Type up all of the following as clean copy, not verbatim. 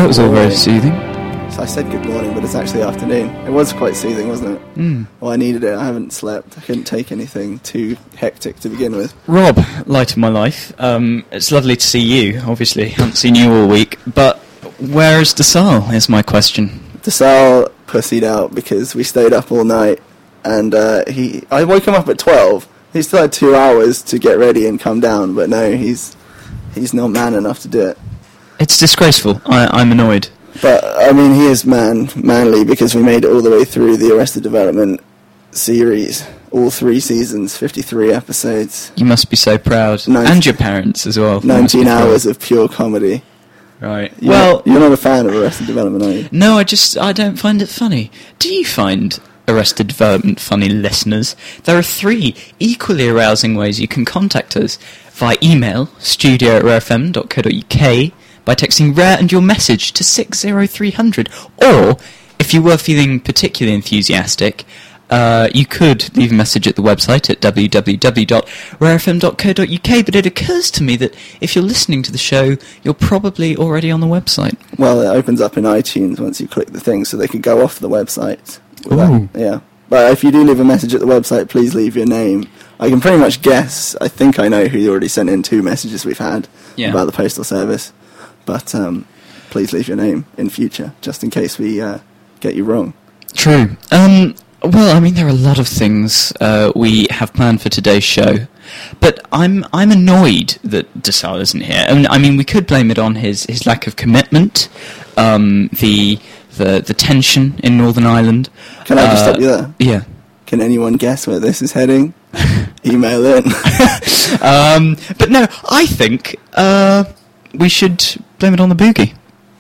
was all very soothing. So I said good morning, but it's actually afternoon. It was quite soothing, wasn't it? Well, I needed it. I haven't slept. I couldn't take anything too hectic to begin with. Rob, light of my life, it's lovely to see you, obviously. Haven't seen you all week, but where is Desal, is my question. Desal pussied out because we stayed up all night, and I woke him up at 12. He still had 2 hours to get ready and come down, but no, he's not man enough to do it. It's disgraceful. I'm annoyed. But, I mean, he is manly, because we made it all the way through the Arrested Development series. All 3 seasons, 53 episodes. You must be so proud. And your parents as well. 19 hours of pure comedy. Right. You're not a fan of Arrested Development, are you? No, I don't find it funny. Do you find Arrested Development funny, listeners? There are 3 equally arousing ways you can contact us. Via email, studio@rarefm.co.uk, by texting Rare and your message to 60300, or, if you were feeling particularly enthusiastic, you could leave a message at the website at www.rarefm.co.uk, but it occurs to me that if you're listening to the show, you're probably already on the website. Well, it opens up in iTunes once you click the thing, so they can go off the website. Ooh. Yeah. But if you do leave a message at the website, please leave your name. I can pretty much guess. I think I know who already sent in 2 messages we've had about the postal service. But please leave your name in future, just in case we get you wrong. True. Well, I mean, there are a lot of things we have planned for today's show, but I'm annoyed that Desal isn't here. I mean, we could blame it on his lack of commitment, the tension in Northern Ireland. Can I just stop you there? Yeah. Can anyone guess where this is heading? Email in. But no, I think we should blame it on the boogie.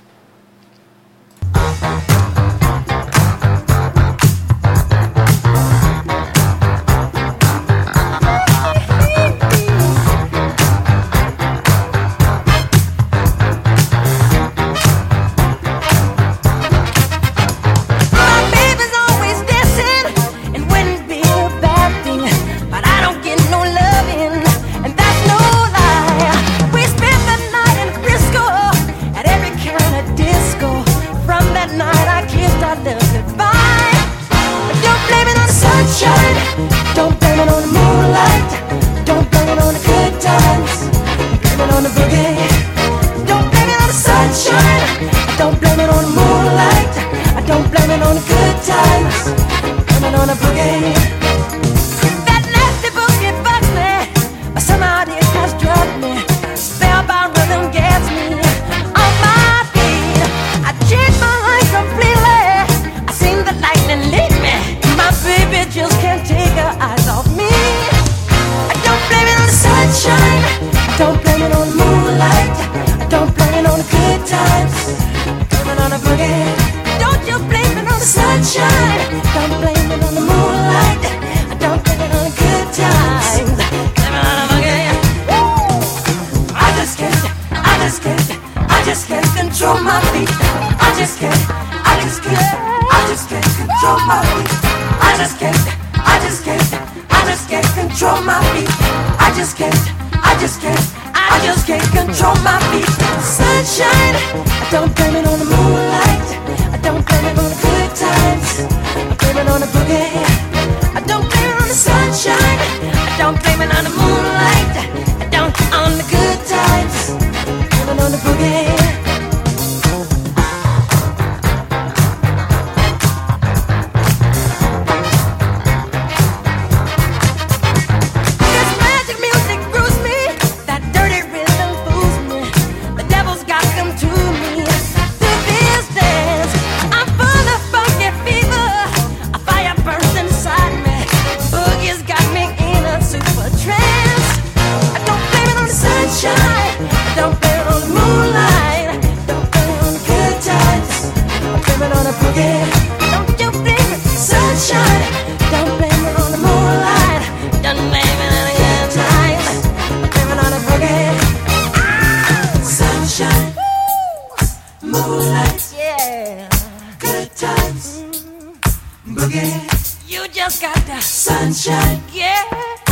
Sunshine, yeah.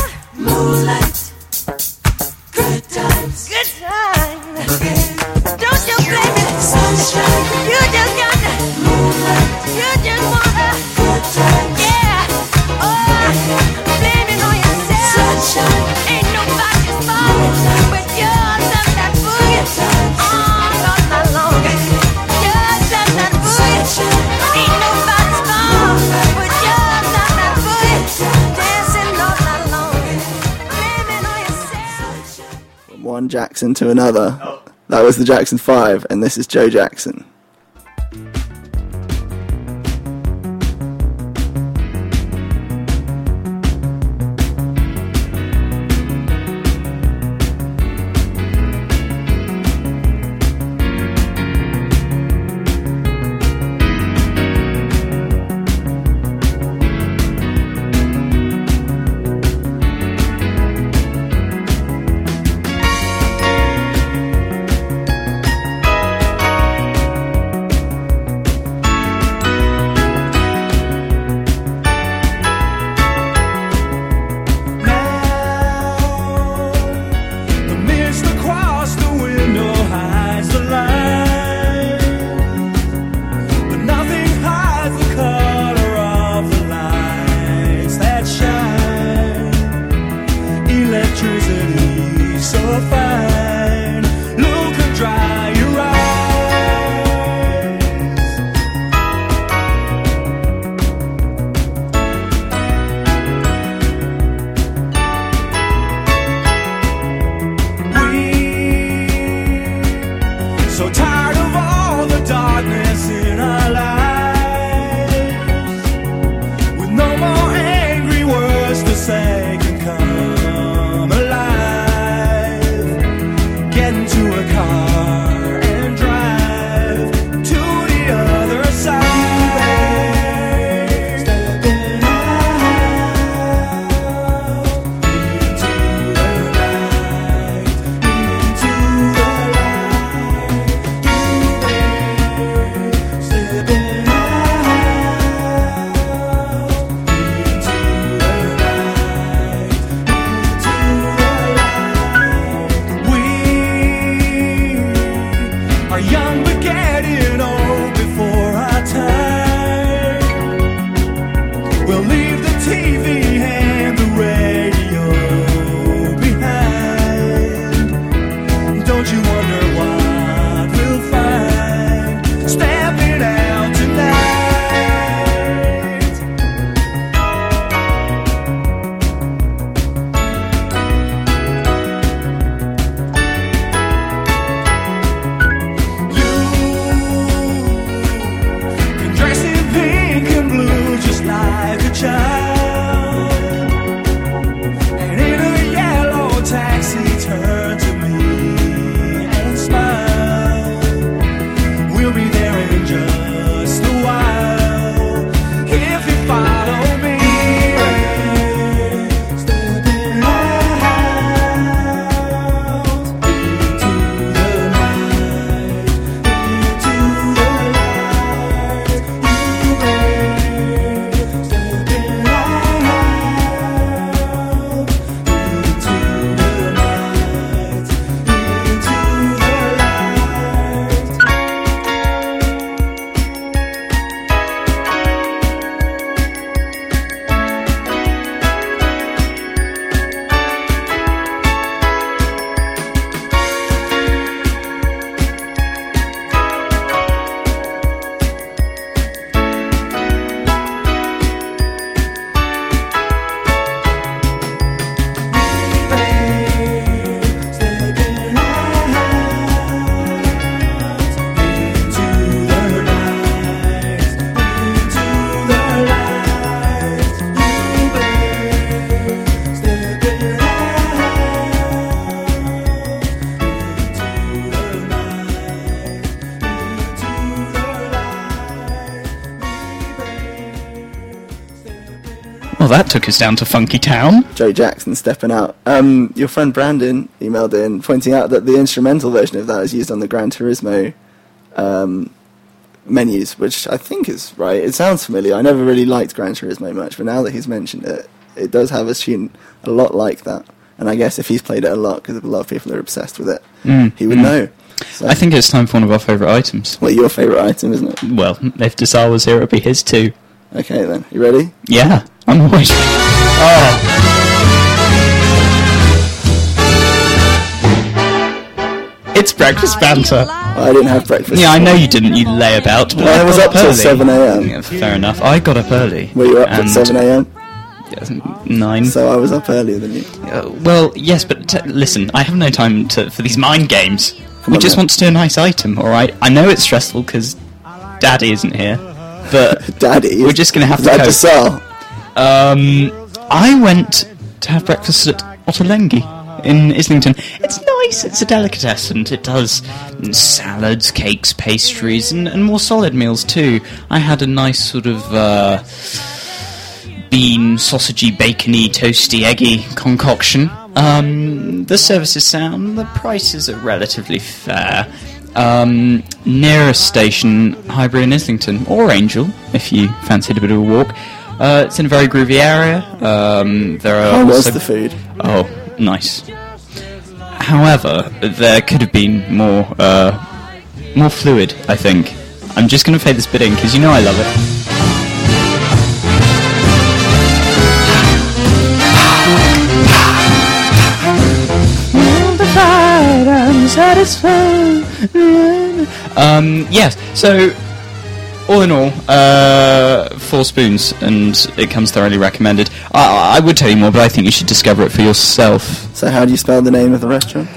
Moonlight, good times, good times. Don't you blame it, sunshine. one Jackson to another. Oh. That was the Jackson 5, and this is Joe Jackson. Well, that took us down to Funky Town. Joe Jackson stepping out. Your friend Brandon emailed in pointing out that the instrumental version of that is used on the Gran Turismo menus, which I think is right. It sounds familiar. I never really liked Gran Turismo much, but now that he's mentioned it, it does have a tune a lot like that. And I guess if he's played it a lot, because a lot of people are obsessed with it, he would know. So. I think it's time for one of our favourite items. Well, your favourite item, isn't it? Well, if Desal was here, it would be his too. Okay, then. You ready? Yeah, I'm always... Oh. It's breakfast banter. I didn't have breakfast. Yeah, I know you didn't, you layabout. But I was up till 7 a.m. Yeah, fair enough. I got up early. Were you up at 7 a.m? 9. So I was up earlier than you. Well, yes, but listen, I have no time for these mind games. We just want to do a nice item, alright? I know it's stressful because Daddy isn't here, but Daddy, we're just going to have to cope. Sell. I went to have breakfast at Ottolenghi in Islington. It's nice, it's a delicatessen. It does salads, cakes, pastries, and more solid meals too. I had a nice sort of bean, sausagey, bacony, toasty, eggy concoction. The service is sound, the prices are relatively fair. Nearest station, Highbury and Islington, or Angel, if you fancied a bit of a walk. It's in a very groovy area. How was the food? Oh, nice. However, there could have been more fluid, I think. I'm just going to fade this bit in, because you know I love it. Yes, so all in all, 4 spoons, and it comes thoroughly recommended. I would tell you more, but I think you should discover it for yourself. So how do you spell the name of the restaurant?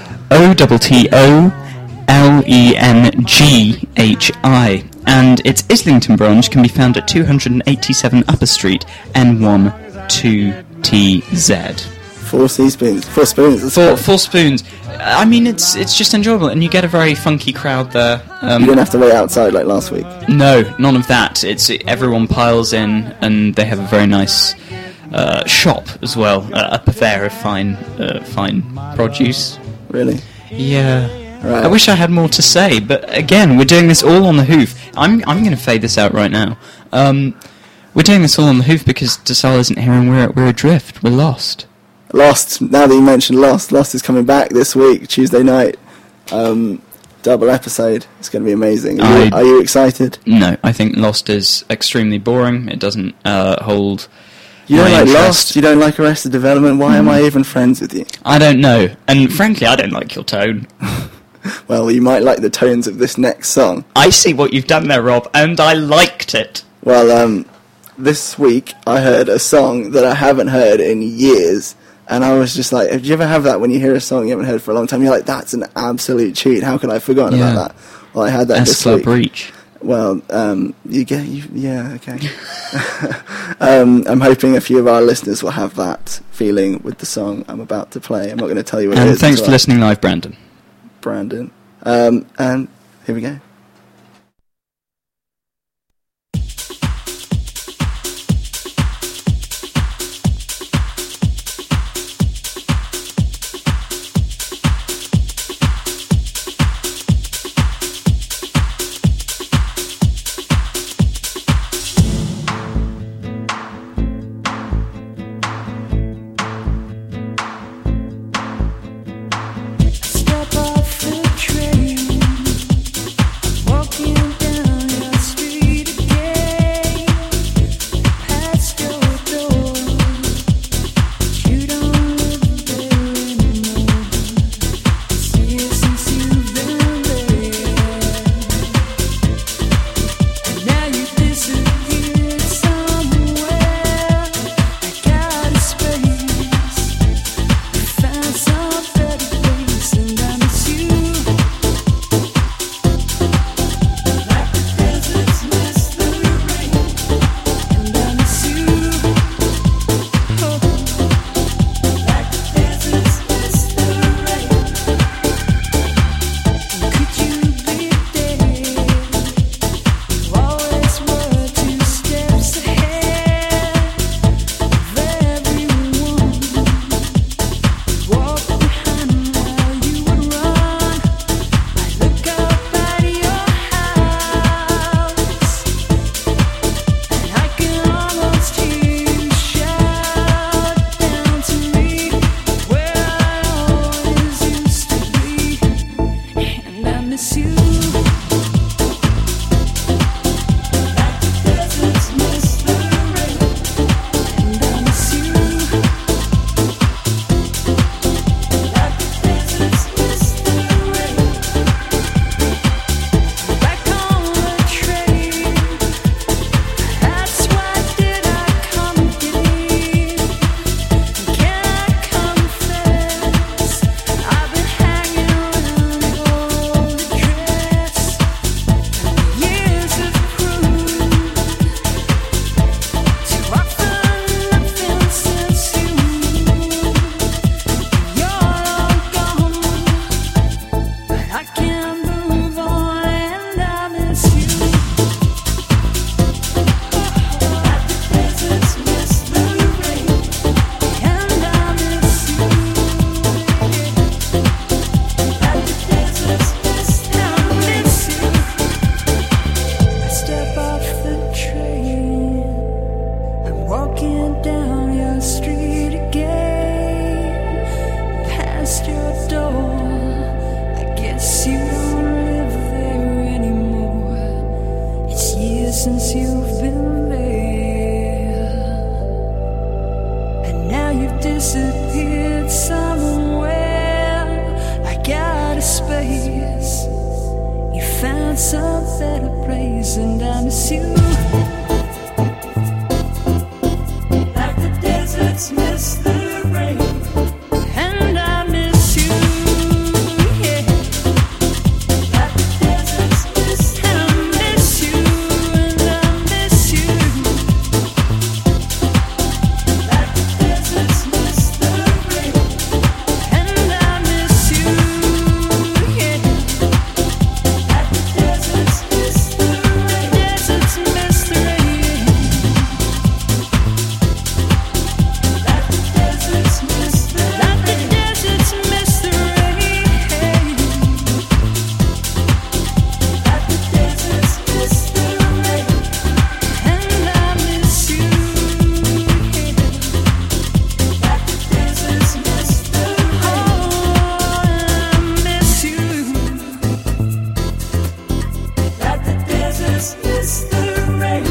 OTTOLENGHI, and its Islington branch can be found at 287 Upper Street, N1 2TZ. 4 teaspoons. 4 spoons. 4 spoons. I mean, it's just enjoyable, and you get a very funky crowd there. You don't have to wait outside like last week. No, none of that. Everyone piles in, and they have a very nice shop as well. A purveyor of fine produce. Really? Yeah. Right. I wish I had more to say, but again, we're doing this all on the hoof. I'm going to fade this out right now. We're doing this all on the hoof because Desal isn't here, and we're adrift. We're lost. Lost. Now that you mentioned Lost is coming back this week, Tuesday night. Double episode. It's going to be amazing. Are you excited? No, I think Lost is extremely boring. It doesn't hold. You don't like Lost? You don't like Arrested Development? Why am I even friends with you? I don't know. And frankly, I don't like your tone. Well, you might like the tones of this next song. I see what you've done there, Rob, and I liked it. Well, this week I heard a song that I haven't heard in years. And I was just like, did you ever have that when you hear a song you haven't heard for a long time? You're like, that's an absolute cheat. How could I have forgotten about that? Well, I had that this week. Breach. Well, yeah, okay. I'm hoping a few of our listeners will have that feeling with the song I'm about to play. I'm not going to tell you what it is. And thanks for listening live, Brandon. And here we go. since you've been there, and now you've disappeared somewhere. I got a space, you found some better place, and I miss you like the deserts miss the rain. And I miss you, yeah, like the deserts miss the rain. And I miss you, and I miss you, like the deserts miss the rain. And I miss you, yeah, like the deserts miss the rain. Deserts miss the rain. Like the deserts miss the rain. Like the deserts miss the rain. Like the deserts miss the rain. And I miss you, yeah, like the deserts miss the rain. Oh, I miss you, like the deserts miss the rain.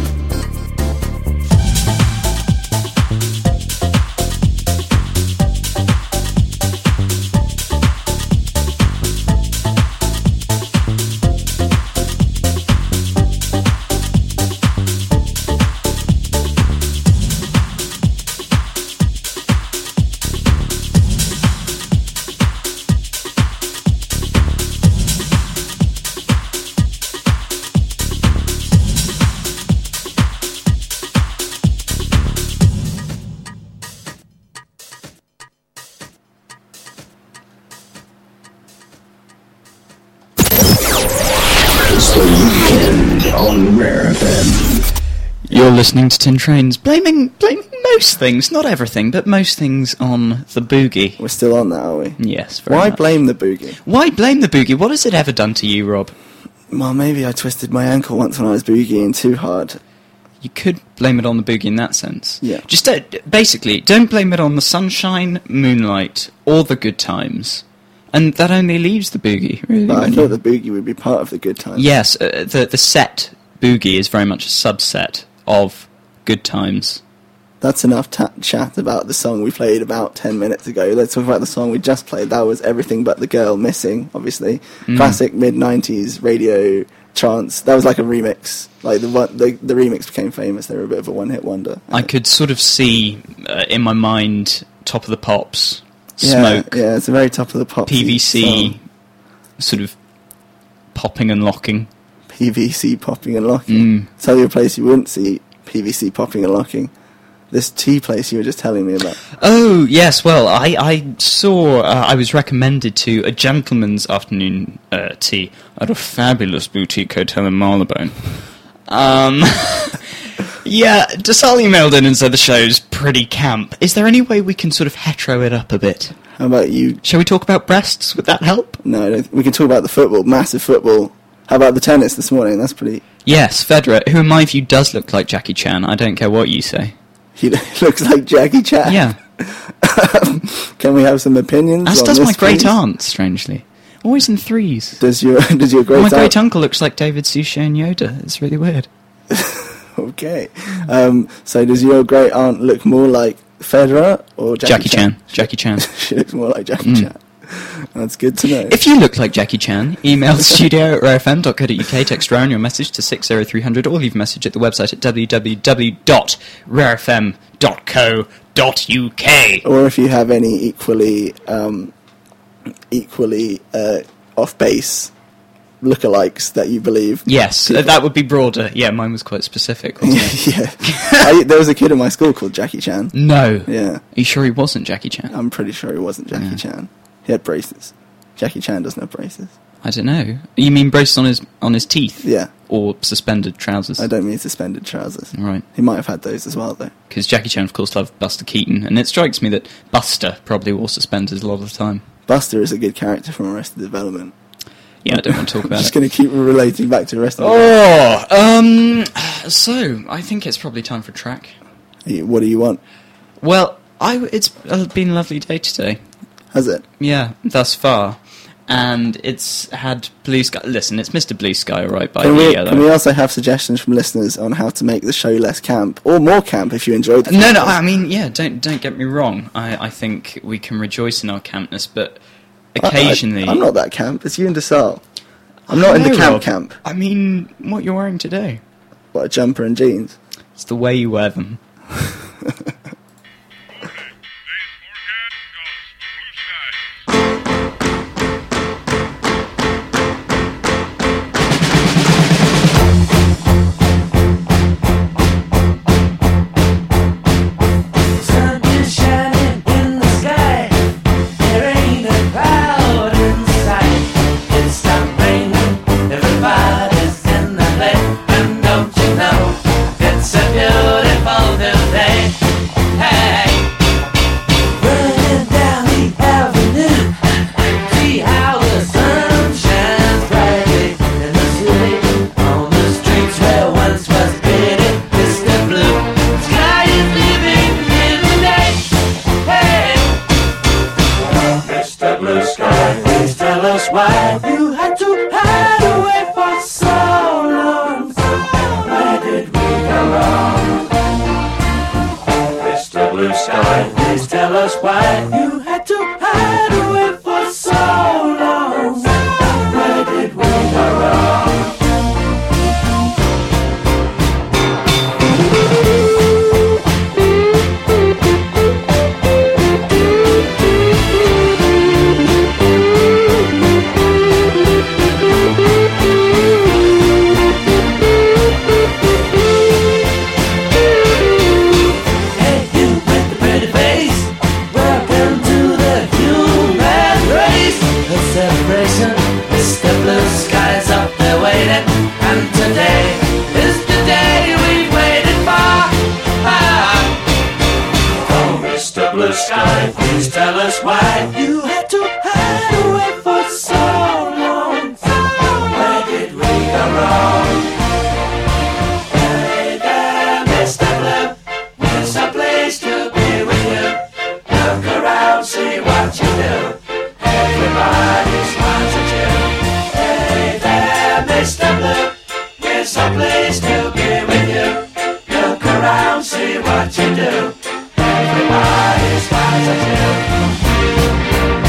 It's the weekend on Rare FM. You're listening to Tin Trains, blaming most things, not everything, but most things on the boogie. We're still on that, are we? Yes, very Why much. blame the boogie? Why blame the boogie? What has it ever done to you, Rob? Well, maybe I twisted my ankle once when I was boogieing too hard. You could blame it on the boogie in that sense. Yeah. Just basically, don't blame it on the sunshine, moonlight, or the good times. And that only leaves the boogie, really. But I when thought you- the boogie would be part of the good times. Yes, the set boogie is very much a subset of good times. That's enough chat about the song we played about 10 minutes ago. Let's talk about the song we just played. That was Everything But the Girl, Missing, obviously. Classic mid-90s radio trance. That was like a remix. Like the remix became famous. They were a bit of a one-hit wonder. I could sort of see in my mind Top of the Pops, Yeah, Smoke, yeah, it's a very top of the pop. PVC, sort of popping and locking. PVC popping and locking. Tell you a place you wouldn't see PVC popping and locking. This tea place you were just telling me about. Oh, yes, well, I saw, I was recommended to a gentleman's afternoon tea at a fabulous boutique hotel in Marylebone. Yeah, Dasal emailed in and said the show's pretty camp. Is there any way we can sort of hetero it up a bit? How about you? Shall we talk about breasts? Would that help? No, I don't, we can talk about the football, massive football. How about the tennis this morning? That's pretty... Yes, Federer, who in my view does look like Jackie Chan. I don't care what you say. He looks like Jackie Chan. Yeah. Can we have some opinions? As on does this, my great please? aunt, strangely. Always in threes. Does your great My aunt... great uncle looks like David Suchet and Yoda. It's really weird. Okay. So does your great aunt look more like Federer or Jackie Chan. Jackie Chan. She looks more like Jackie Chan. That's good to know. If you look like Jackie Chan, email studio@rarefm.co.uk, text Rare your message to 60300, or leave a message at the website at www.rarefm.co.uk. Or if you have any equally off-base lookalikes that you believe. Yes, that would be broader. Yeah, mine was quite specific, wasn't it? Yeah. There was a kid in my school called Jackie Chan. No. Yeah. Are you sure he wasn't Jackie Chan? I'm pretty sure he wasn't Jackie Chan. He had braces. Jackie Chan doesn't have braces. I don't know. You mean braces on his teeth? Yeah. Or suspended trousers? I don't mean suspended trousers. Right. He might have had those as well, though. Because Jackie Chan, of course, loved Buster Keaton, and it strikes me that Buster probably wore suspenders a lot of the time. Buster is a good character from Arrested Development. Yeah, I don't want to talk about Just it. going to keep relating back to Arrested Development. So, I think it's probably time for a track. What do you want? Well, it's been a lovely day today. Has it? Yeah, thus far. and it's had blue sky. Listen, it's Mr. Blue Sky, right? By Can the we, yellow. can we also have suggestions from listeners on how to make the show less camp, or more camp if you enjoyed the No, podcast? I mean, yeah. Don't get me wrong. I think we can rejoice in our campness, but occasionally, I'm not that camp. It's you and Desal. I'm not in the No, camp Rob. camp. I mean, what you're wearing today. What, a jumper and jeans? It's the way you wear them. Sun is shining in the sky. There ain't a cloud in sight. It stopped raining. Everybody's in the lake, and don't you know it's a beautiful new day? Hey, running down the avenue, see how the sun shines brightly in the city. On the streets where once was pity, Mr. Blue Sky is living in the day. Hey, Mr. Blue Sky, please tell us why you had to hide away for so long. Where did we go wrong? Mr. Blue Sky, please tell us why you had to hide away for so long. Where did we go wrong? Hey, you with the pretty face, welcome to the human race. A celebration, Mr. Blue Sky's up there waiting, and today is the day we've waited for. Oh, Mr. Blue Sky, please tell us why you had to hide away for so long. Where did we go wrong? Hey there, Mr. Blue, there's a place to be with you. Look around, see what you do. Everybody smiles at you. Hey there, Mr. Blue, there's a place to be with you. Look around, see what you do. Everybody smiles at you.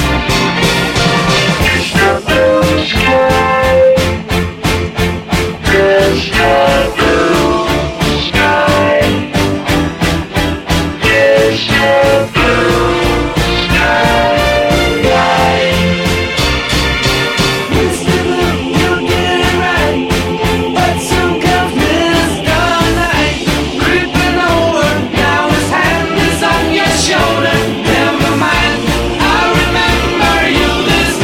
Mr. Blue, you did it right, but soon comes Mr. Night, creeping over. Now his hand is on your shoulder. Never mind, I remember you this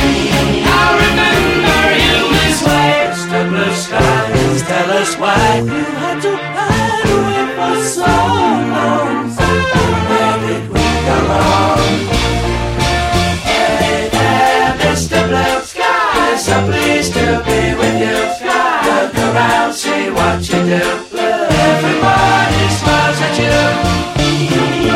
way. Mr. Blue Sky, please tell us why you had to hide away for so long. Where did we go wrong? Hey there, Mr. Blue Sky, there's a place to be with you. Look around, see what you do. Everybody smiles at you.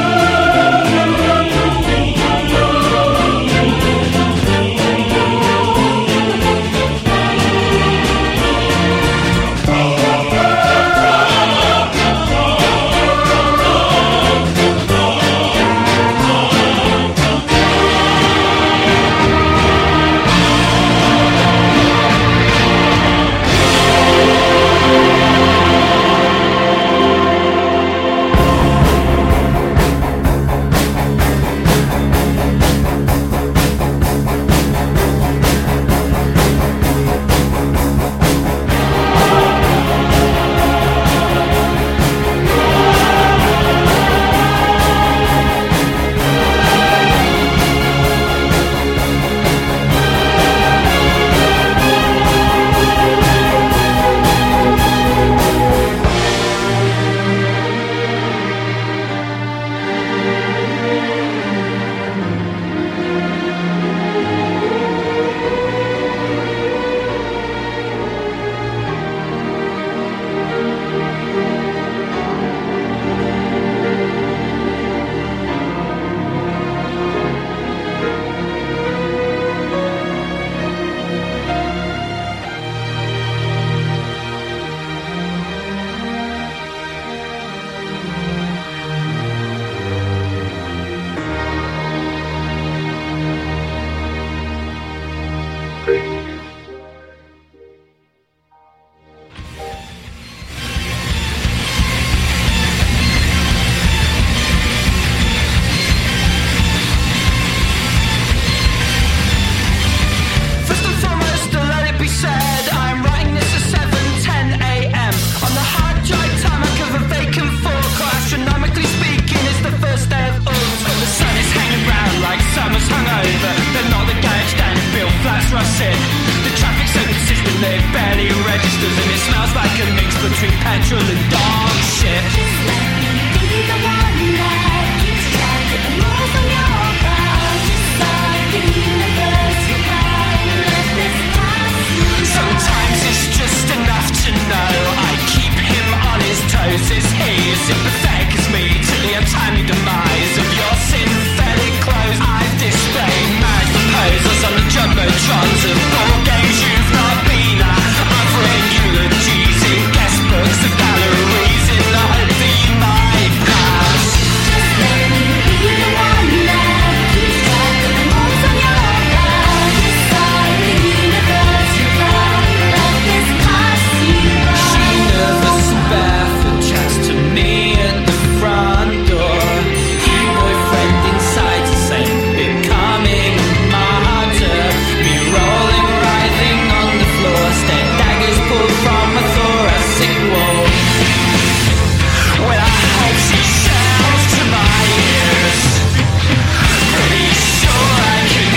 petrol and dog shit. Just let me be the one that keeps track of the moles on your brow. Just like the universe will cry, let this pass you by. Sometimes it's just enough to know I keep him on his toes. Is he as sympathetic as me to the untimely demise of your synthetic clothes? I display marriage proposals on the jumbotrons of ball games you've not been at. I've read eulogies in guest books of galleries in the hope that you might pass. Just let me be the one that keeps track of the moles on your brow. Just like the universe will cry, let this pass you by. She nervous and barefoot chats to me at the front door. He boyfriend inside to say becoming a martyr. Me rolling, writhing on the floor, stared daggers pulled from a thoracic wall. When I hope she shouts to my ears, pretty sure I can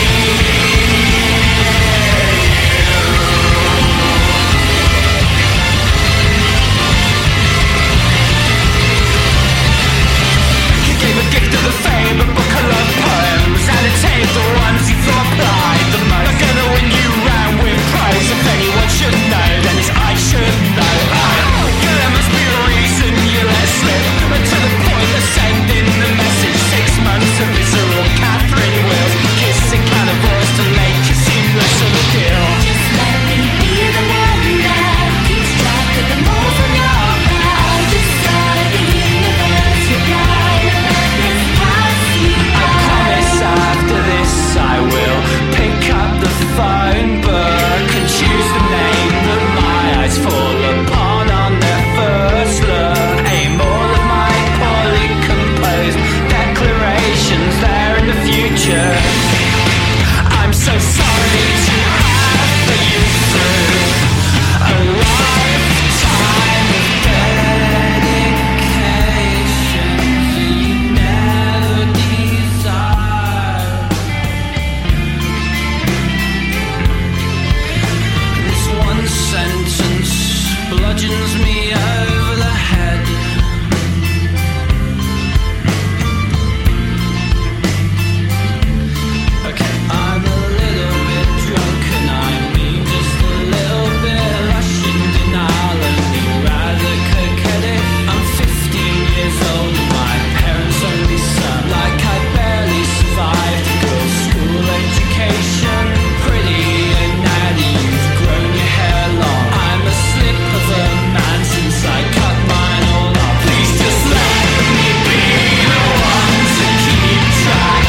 He gave a gift of the fame, a book of love poems, and a tape the ones he thought applied the most. Not gonna win you round with praise. If anyone should know, then it's I should know. There must be a reason you let slip, but to the point of sending the message. 6 months of visceral Catherine Wills, kissing carnivores to make you seem less of a deal. Just let me be the one that keeps track of the moles on your brow. Just like the universe will cry, let this pass you I by. promise after this I will pick up the phone book and choose the name that my eyes fall upon on their first look. Aim all of my poorly composed declarations there in the future. I'm so sorry to have put you through a lifetime of dedication you never desired. This one sentence bludgeons me over the head. Okay, I'm a little bit drunk and I mean just a little bit Russian denial and me rather coquettic. I'm 15 years old and my parents' only son. Like I barely survived a girls' school education. Pretty and natty, you've grown your hair long. I'm a slip of a man since I cut mine all off. Please just let me be the one to keep track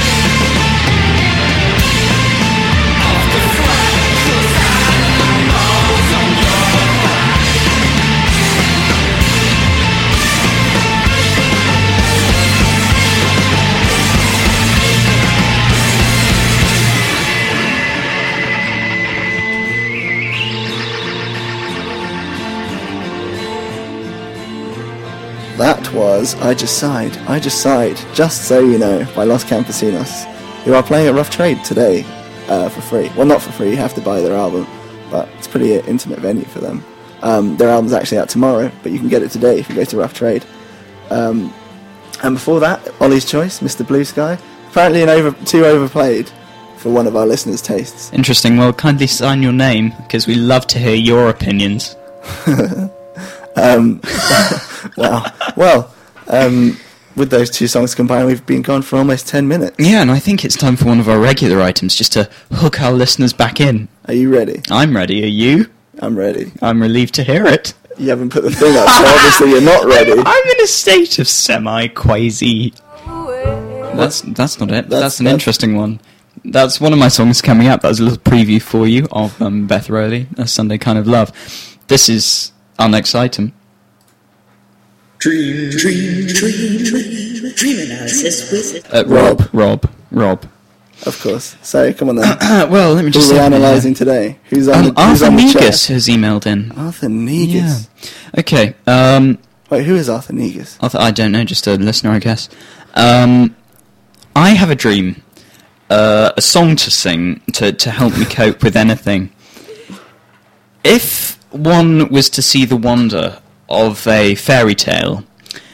of the freckles and the moles on your back. That was I Just Sighed, Just So You Know, by Los Campesinos, who are playing at Rough Trade today for free. Well, not for free, you have to buy their album, but it's a pretty intimate venue for them. Their album's actually out tomorrow, but you can get it today if you go to Rough Trade. And before that, Ollie's Choice, Mr. Blue Sky, apparently too overplayed for one of our listeners' tastes. Interesting. Well, kindly sign your name, because we love to hear your opinions. With those two songs combined, we've been gone for almost 10 minutes. Yeah, and I think it's time for one of our regular items, just to hook our listeners back in. Are you ready? I'm ready. Are you? I'm ready. I'm relieved to hear it. You haven't put the thing up, so obviously you're not ready. I'm in a state of semi-quasi... That's not it. That's an interesting one. That's one of my songs coming up. That was a little preview for you of Beth Rowley, A Sunday Kind of Love. This is our next item. Dream analysis with Rob. Of course. So, come on then. Well, let me just Who are say... we analysing today? Who's on the Arthur chair? Negus has emailed in. Arthur Negus? Yeah. Okay, Wait, who is Arthur Negus? I don't know, just a listener, I guess. I have a dream. A song to sing to help me cope with anything. If one was to see the wonder of a fairy tale.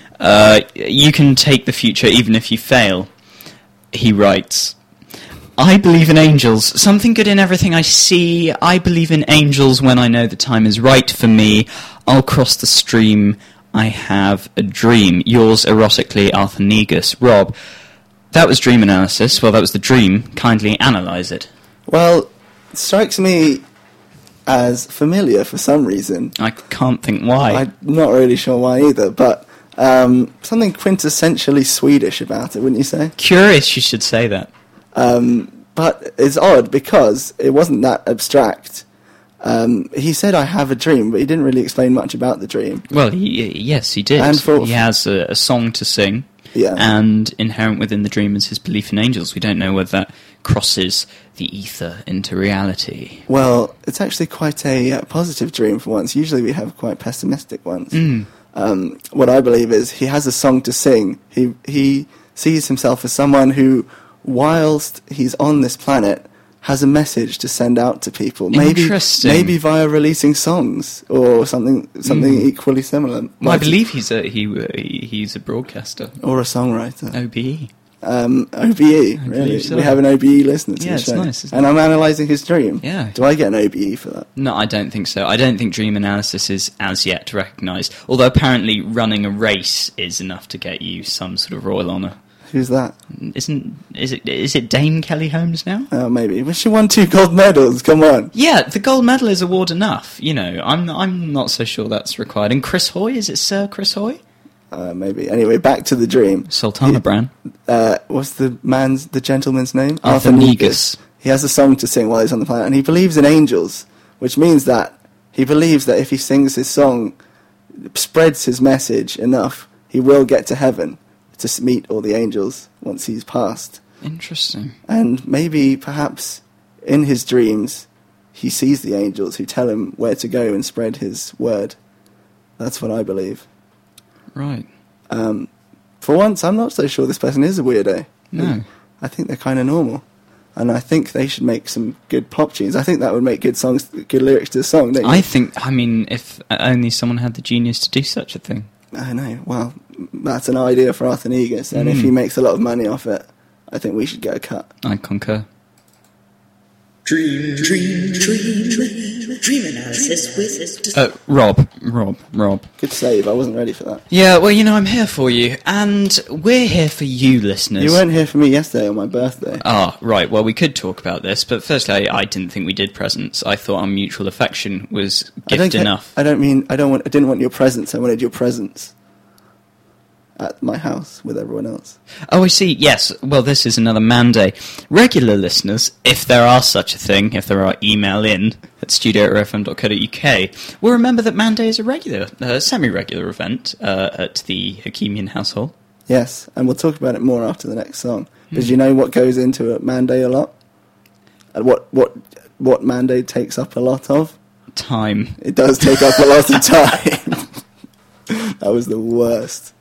You can take the future even if you fail, he writes. I believe in angels, something good in everything I see. I believe in angels when I know the time is right for me. I'll cross the stream, I have a dream. Yours erotically, Arthur Negus. Rob, that was dream analysis. Well, that was the dream. Kindly analyse it. Well, it strikes me as familiar for some reason. I can't think why. I'm not really sure why either, but something quintessentially Swedish about it, wouldn't you say? Curious you should say that. But it's odd because it wasn't that abstract. He said, I have a dream, but he didn't really explain much about the dream. Well, yes, he did. And he has a song to sing, yeah. And inherent within the dream is his belief in angels. We don't know whether that crosses the ether into reality. Well, it's actually quite a positive dream for once. Usually we have quite pessimistic ones. What I believe is he has a song to sing. He sees himself as someone who, whilst he's on this planet, has a message to send out to people. Interesting. Maybe via releasing songs or something equally similar. Well, I believe he's a broadcaster or a songwriter. OBE. OBE, really? So. We have an OBE listener to yeah, the it's show. nice, isn't and I'm analysing his dream. Yeah. Do I get an OBE for that? No, I don't think so. I don't think dream analysis is as yet recognised. Although apparently running a race is enough to get you some sort of royal honour. Who's that? Is it Dame Kelly Holmes now? Oh, maybe. But she won 2 gold medals. Come on. Yeah, the gold medal is award enough. You know, I'm not so sure that's required. And Chris Hoy, is it Sir Chris Hoy? Maybe. Anyway, back to the dream. Sultana Bran. What's the gentleman's name? Arthur Negus. He has a song to sing while he's on the planet, and he believes in angels, which means that he believes that if he sings his song, spreads his message enough, he will get to heaven to meet all the angels once he's passed. Interesting. And maybe, perhaps, in his dreams, he sees the angels who tell him where to go and spread his word. That's what I believe. Right. For once, I'm not so sure this person is a weirdo. No. I think they're kind of normal. And I think they should make some good pop tunes. I think that would make good songs, good lyrics to the song, don't you? I mean, if only someone had the genius to do such a thing. I know. Well, that's an idea for Arthur Negus, and if he makes a lot of money off it, I think we should get a cut. I concur. Dream analysis with... Rob. Good save. I wasn't ready for that. Yeah, well, you know, I'm here for you, and we're here for you, listeners. You weren't here for me yesterday on my birthday. Ah, right. Well, we could talk about this, but firstly, I didn't think we did presents. I thought our mutual affection was gift enough. I didn't want your presents. I wanted your presents at my house with everyone else. Oh, I see. Yes. Well, this is another Monday. Regular listeners, if there are such a thing, if there are, email in at studio@rfm.co.uk, will remember that Monday is a regular, semi-regular event at the Hakimian household. Yes, and we'll talk about it more after the next song. Because you know what goes into a Monday a lot? And what Monday takes up a lot of? Time. It does take up a lot of time. That was the worst.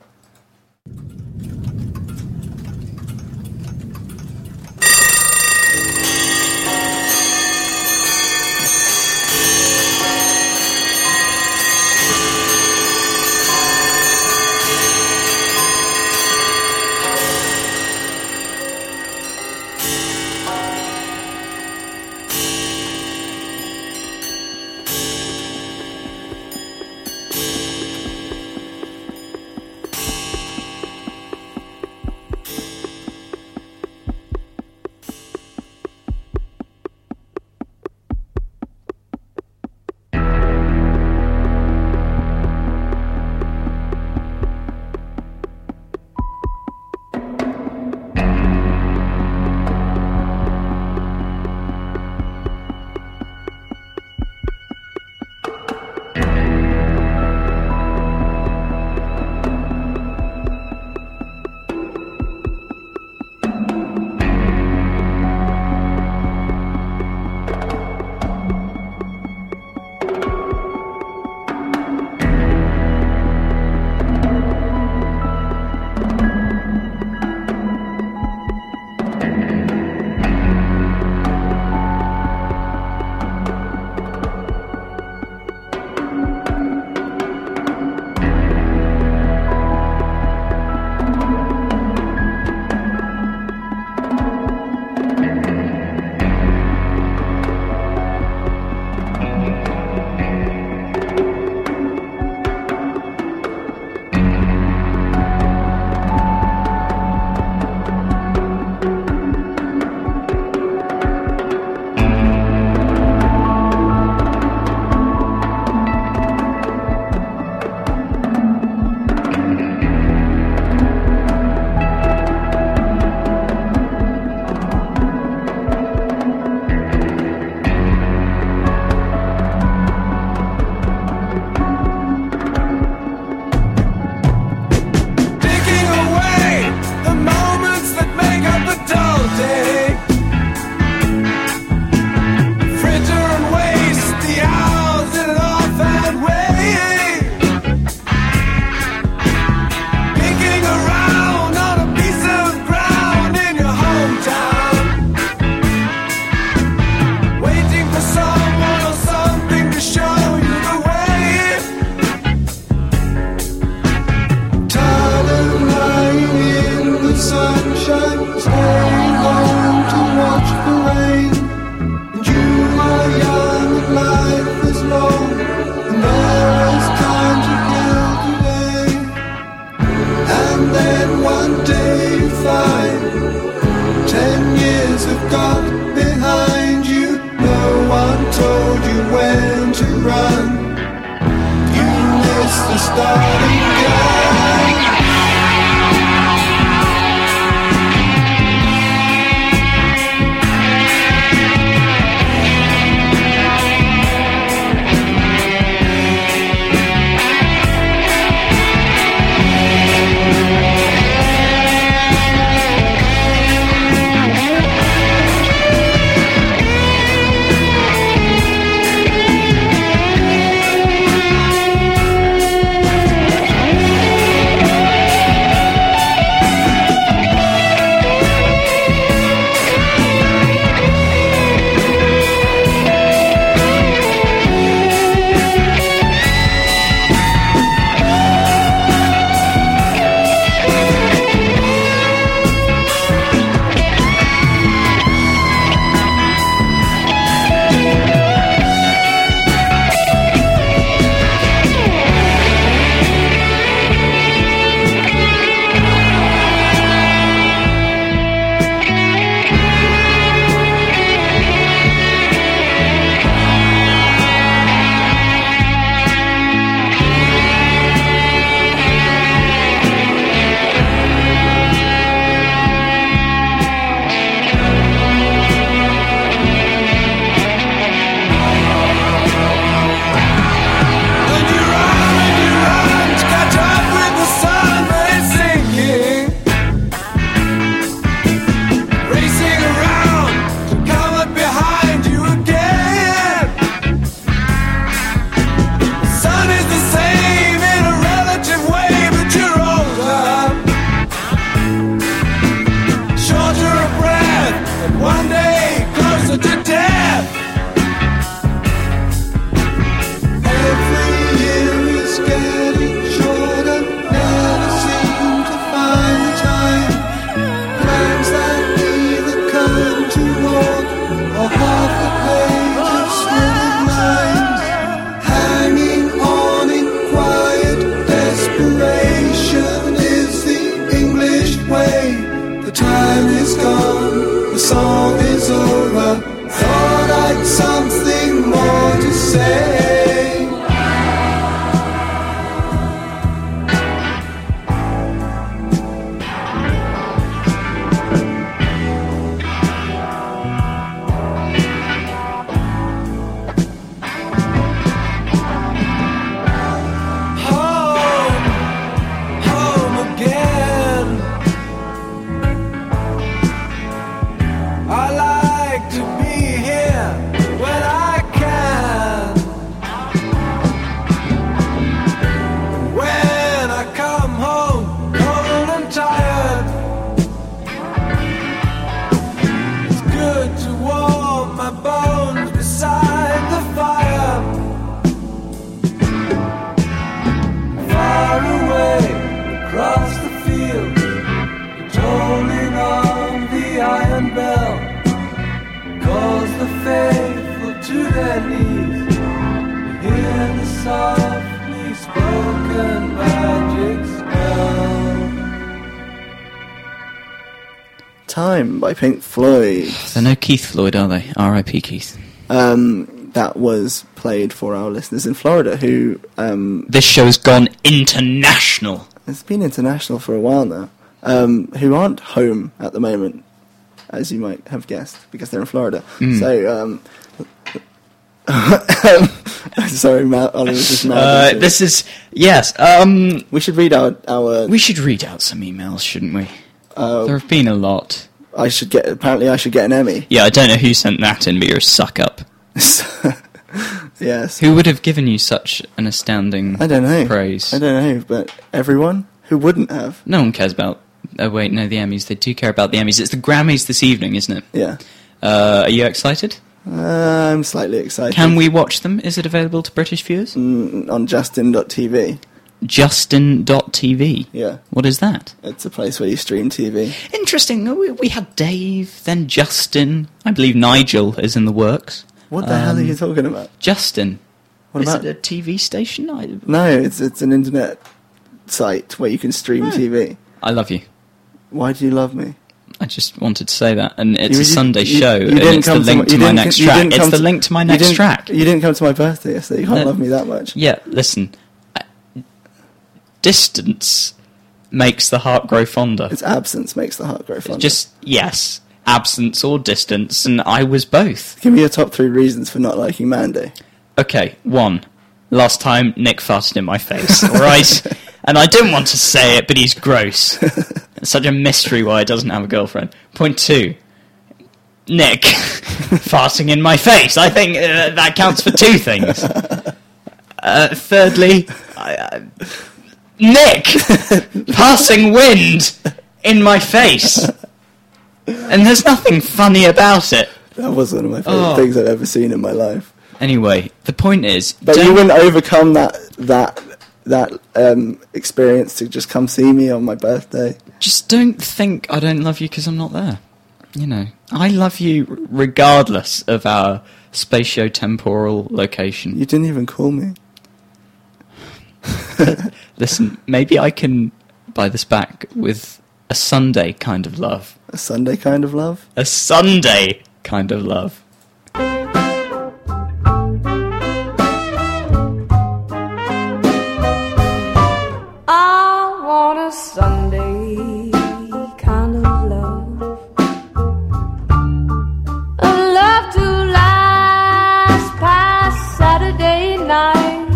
find. 10 years have gone behind you. No one told you when to run. You missed the starting gun. Time by Pink Floyd. They're no Keith Floyd, are they? R.I.P. Keith. That was played for our listeners in Florida who... this show's gone international. It's been international for a while now. Who aren't home at the moment, as you might have guessed, because they're in Florida. So, sorry, Ollie was just mad. This is... Yes, we should read out our... We should read out some emails, shouldn't we? There have been a lot. Apparently I should get an Emmy. Yeah, I don't know who sent that in, but you're a suck-up. Yes. Who would have given you such an astounding I don't know. praise? I don't know, but everyone who wouldn't have. No one cares about... Oh, wait, no, the Emmys. They do care about the Emmys. It's the Grammys this evening, isn't it? Yeah. Are you excited? I'm slightly excited. Can we watch them? Is it available to British viewers? On Justin.tv. Justin.tv? Yeah. What is that? It's a place where you stream TV. Interesting. We had Dave, then Justin. I believe Nigel is in the works. What the hell are you talking about? Justin. What is about it a TV station? No, it's an internet site where you can stream TV. I love you. Why do you love me? I just wanted to say that, and it's You- a Sunday you- show, you and didn't it's come the to link my- to you my didn't next co- you track. didn't It's come the to- link to my You next didn't- track. You didn't come to my birthday yesterday. You can't love me that much. Yeah, listen. Distance makes the heart grow fonder. It's absence makes the heart grow fonder. Just, yes, absence or distance, and I was both. Give me your top 3 reasons for not liking Mandy. Okay, 1. Last time Nick farted in my face, alright? And I didn't want to say it, but he's gross. It's such a mystery why he doesn't have a girlfriend. Point 2. Nick farting in my face. I think that counts for 2 things. Thirdly, Nick passing wind in my face. And there's nothing funny about it. That was one of my favourite things I've ever seen in my life. Anyway, the point is... But you wouldn't overcome that experience to just come see me on my birthday. Just don't think I don't love you because I'm not there. You know, I love you regardless of our spatio-temporal location. You didn't even call me. Listen, maybe I can buy this back with a Sunday kind of love. A Sunday kind of love? A Sunday kind of love. I want a Sunday kind of love, a love to last past Saturday night,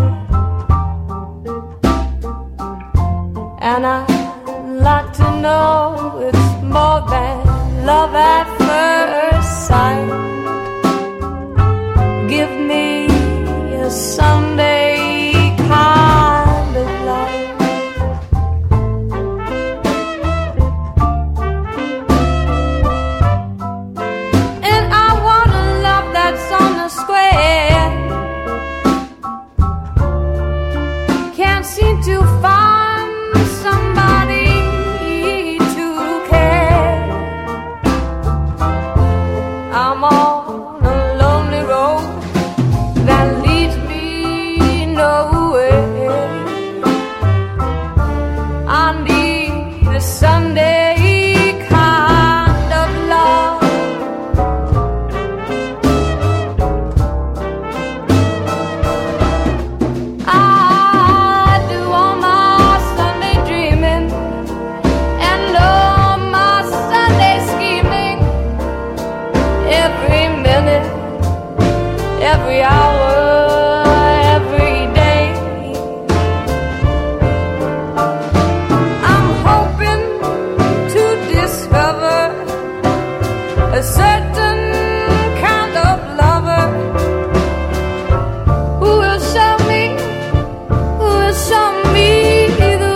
and I'd like to know it's more than love at first sight. Give me a Sunday kind of love. And I want a love that's on the square. Can't seem to find somebody to care. I'm on a lonely road that leads me nowhere. I need a Sunday kind of love. I do all my Sunday dreaming and all my Sunday scheming. Every minute, every hour, every day. I'm hoping to discover a certain kind of lover who will show me the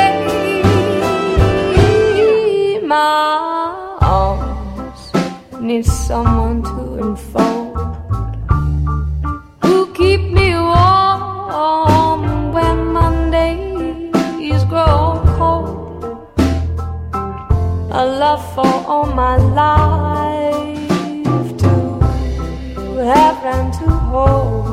way. My arms need someone to enfold, who keep me warm when Mondays grow cold. A love for all my life to have and to hold.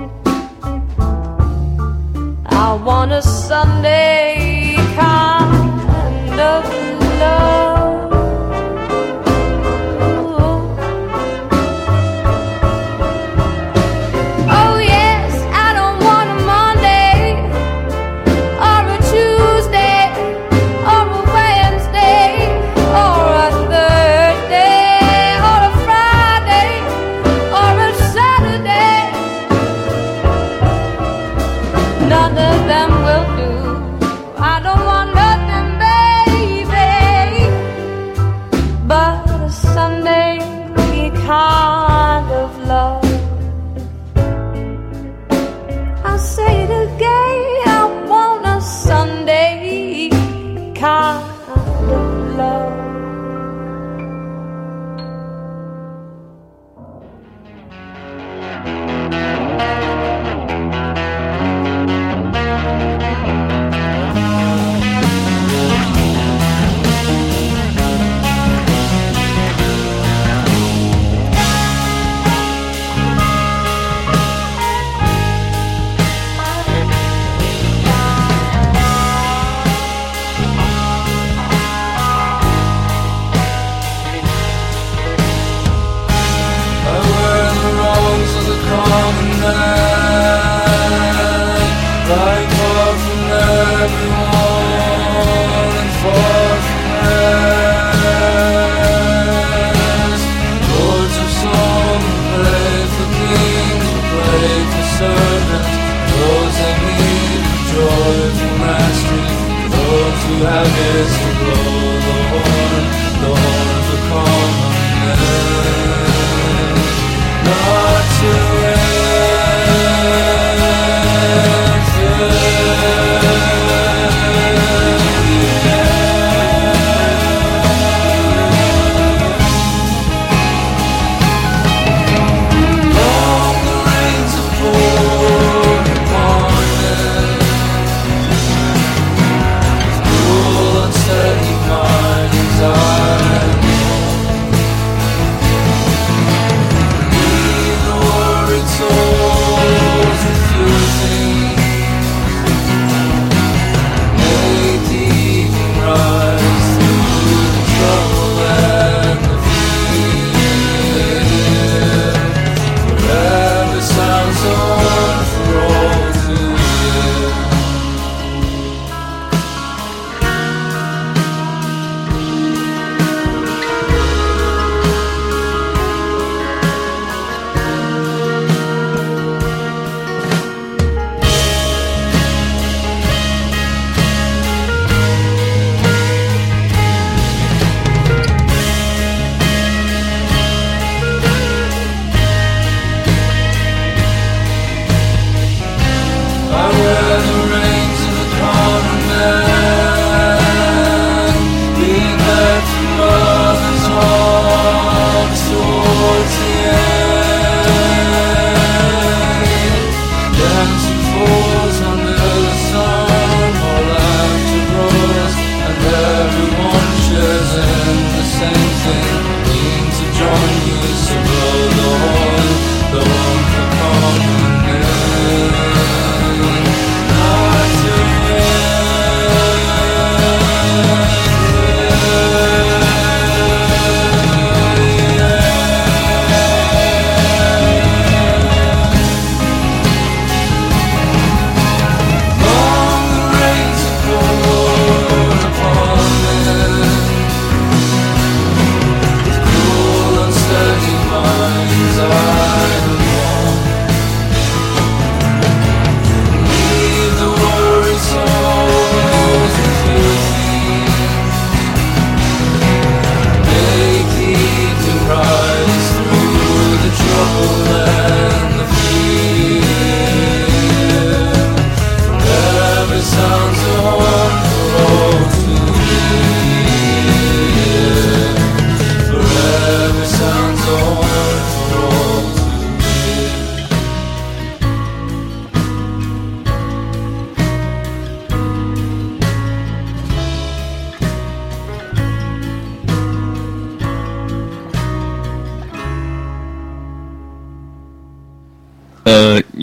I want a Sunday kind of love. Oh yes, I don't want a Monday or a Tuesday or a Wednesday or a Thursday or a Friday or a Saturday. None of them will do.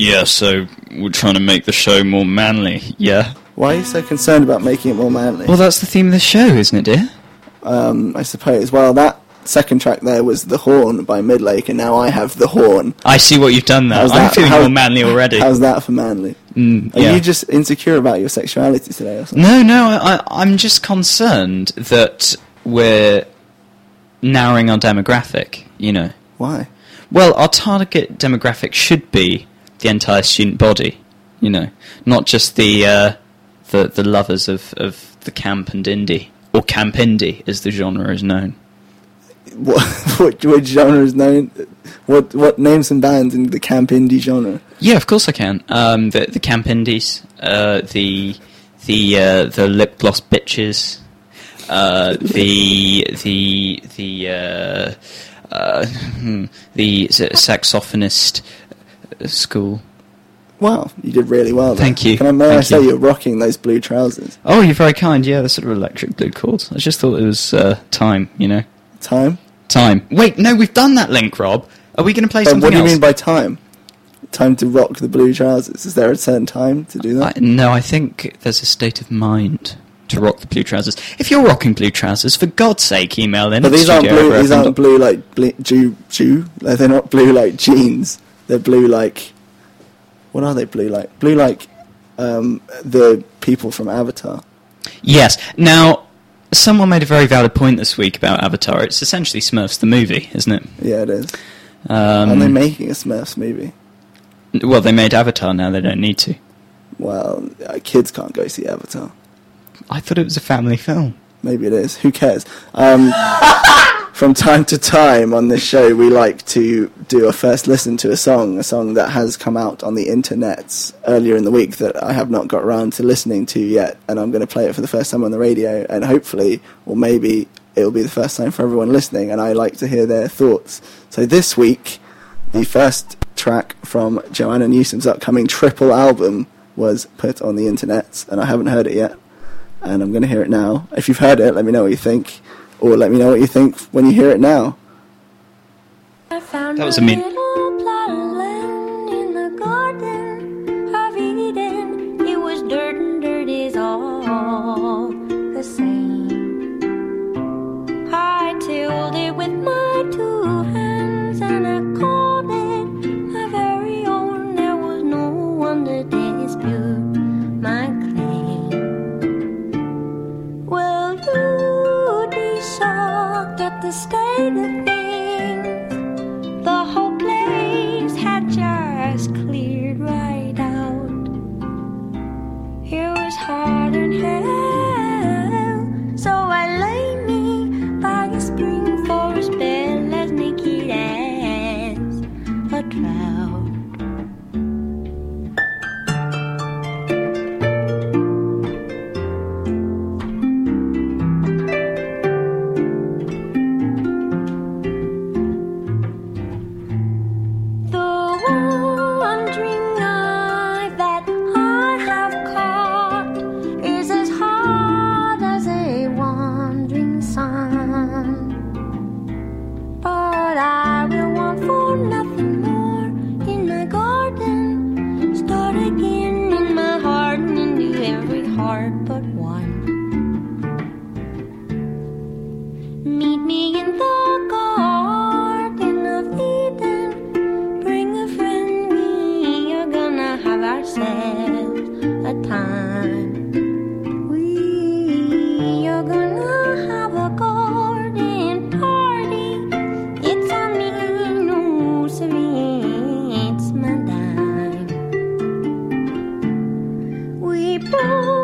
Yeah, so we're trying to make the show more manly, yeah? Why are you so concerned about making it more manly? Well, that's the theme of the show, isn't it, dear? I suppose. Well, that second track there was The Horn by Midlake, and now I have The Horn. I see what you've done there. I'm feeling more manly already. How's that for manly? Are you just insecure about your sexuality today or something? No, I'm just concerned that we're narrowing our demographic, you know. Why? Well, our target demographic should be the entire student body, you know, not just the lovers of the camp and indie, or camp indie as the genre is known. What genre is known? What name some bands in the camp indie genre? Yeah, of course I can. The camp indies, the lip gloss bitches, the saxophonist school. Wow, you did really well there. Thank you. May I say you're rocking those blue trousers? Oh, you're very kind. Yeah, they're sort of electric blue cords. I just thought it was time, you know. Time? Time. Wait, no, we've done that link, Rob. Are we going to play something else? What do you mean by time? Time to rock the blue trousers? Is there a certain time to do that? No, I think there's a state of mind to rock the blue trousers. If you're rocking blue trousers, for God's sake, email in. But these aren't blue. These aren't blue like Jew. They're not blue like jeans. They're blue like. What are they blue like? Blue like the people from Avatar. Yes. Now, someone made a very valid point this week about Avatar. It's essentially Smurfs the movie, isn't it? Yeah, it is. Are they making a Smurfs movie? Well, they made Avatar now. They don't need to. Well, kids can't go see Avatar. I thought it was a family film. Maybe it is. Who cares? From time to time on this show, we like to do a first listen to a song that has come out on the internets earlier in the week that I have not got around to listening to yet, and I'm going to play it for the first time on the radio, and hopefully, or maybe, it'll be the first time for everyone listening, and I like to hear their thoughts. So this week, the first track from Joanna Newsom's upcoming triple album was put on the internet, and I haven't heard it yet, and I'm going to hear it now. If you've heard it, let me know what you think. Or let me know what you think when you hear it now. That was a mean. Little plot of land in the garden of Eden. It was dirt and dirt is all the same. I tilled it with my two hands and I called it my very own. There was no one to dispute my claim. Well, you'd be shocked at the state of things. The whole place had just cleared right out. It was hard in hell, so I lay me by a spring for a spell as naked as a trout.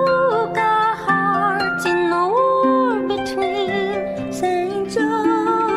Broke our hearts in the war between St. George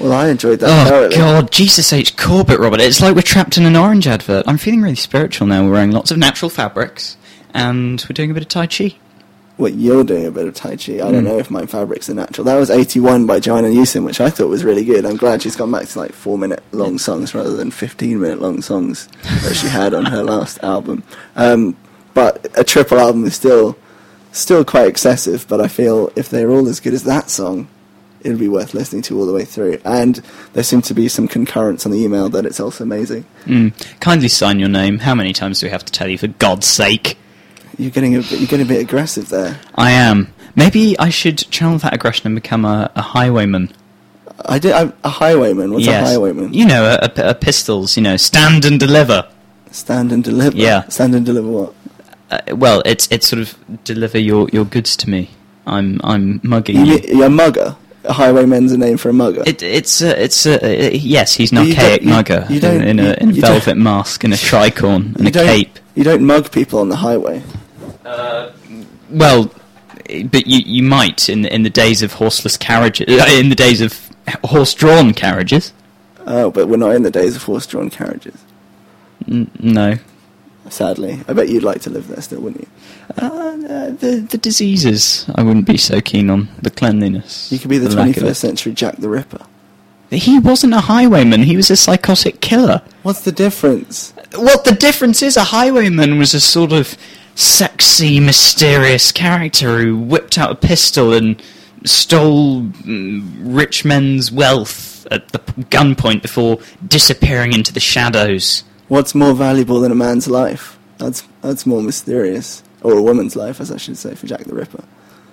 Well, I enjoyed that. Oh, thoroughly. God, Jesus H. Corbett, Robert. It's like we're trapped in an Orange advert. I'm feeling really spiritual now. We're wearing lots of natural fabrics, and we're doing a bit of Tai Chi. Well, you're doing a bit of Tai Chi. I don't know if my fabrics are natural. That was 81 by Joanna Newsom, which I thought was really good. I'm glad she's gone back to like 4-minute long songs rather than 15-minute long songs that she had on her last album. But a triple album is still quite excessive, but I feel if they're all as good as that song, it'll be worth listening to all the way through. And there seemed to be some concurrence on the email that it's also amazing. Kindly sign your name. How many times do we have to tell you, for God's sake? You're getting a bit aggressive there. I am. Maybe I should channel that aggression and become a highwayman. I'm a highwayman. What's a highwayman? You know, a pistols, stand and deliver. Stand and deliver? Yeah. Stand and deliver what? Well, it's sort of deliver your goods to me. I'm mugging you. You're a mugger? A highwayman's a name for a mugger? Yes, he's an archaic mugger in a velvet mask and a tricorn and a cape. You don't mug people on the highway. Well, but you might in the days of horseless carriages, in the days of horse-drawn carriages. Oh, but we're not in the days of horse-drawn carriages. No. Sadly. I bet you'd like to live there still, wouldn't you? The diseases, I wouldn't be so keen on. The cleanliness. You could be the 21st century Jack the Ripper. He wasn't a highwayman, he was a psychotic killer. What's the difference? What the difference is, a highwayman was a sort of sexy, mysterious character who whipped out a pistol and stole rich men's wealth at the gunpoint before disappearing into the shadows. What's more valuable than a man's life? That's more mysterious. Or a woman's life, as I should say, for Jack the Ripper.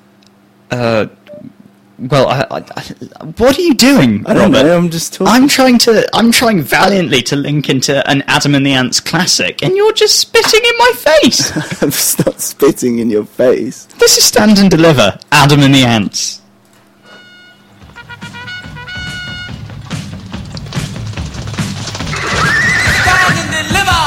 Well, what are you doing, I don't Robert? know, I'm just talking. I'm trying valiantly to link into an Adam and the Ants classic, and you're just spitting in my face. I'm not spitting in your face. This is Stand and Deliver, Adam and the Ants. Stand and deliver!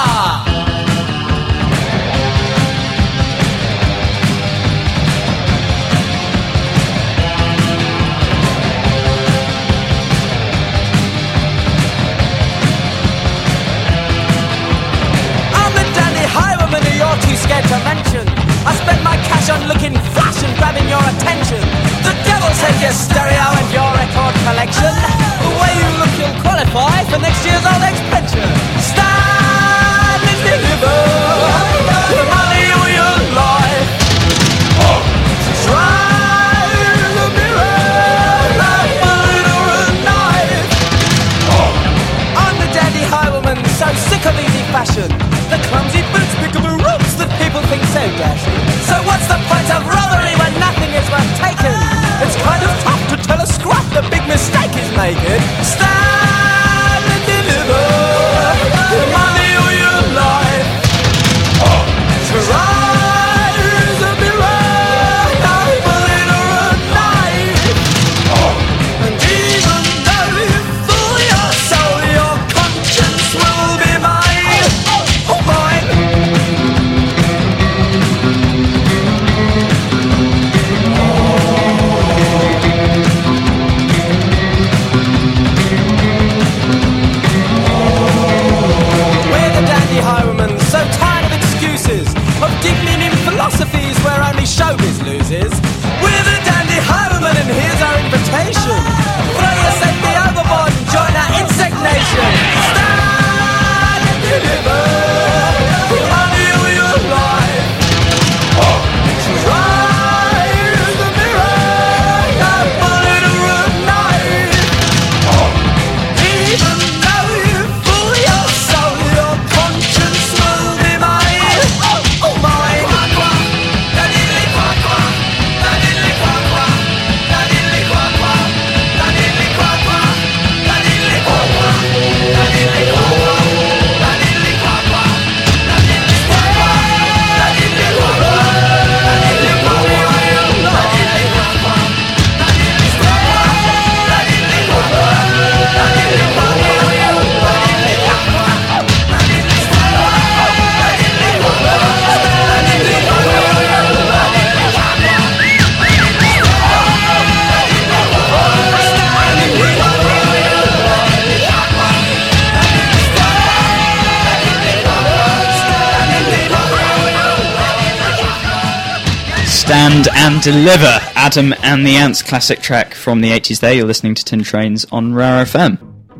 I'm the dandy highwayman who you're too scared to mention. I spend my cash on looking flash and grabbing your attention. The devil take your stereo and your record collection. The way you look, you'll qualify for next year's old age pension. Stand and deliver the money of your life. Try the mirror like a little knife. I'm the dandy highwayman, so sick of easy fashion. The clumsy boots become a ropes that people think so dashing. So what's the point of robbery when nothing is worth taking? It's kind of tough to tell a scrap the big mistake is making. Stand and deliver the money of your life. Try the mirror, like a little knife. And even though you fool your soul, your conscience will be mine. Oh, mine. and Deliver, Adam and the Ants, classic track from the 80s there. You're listening to Tin Trains on Rare FM.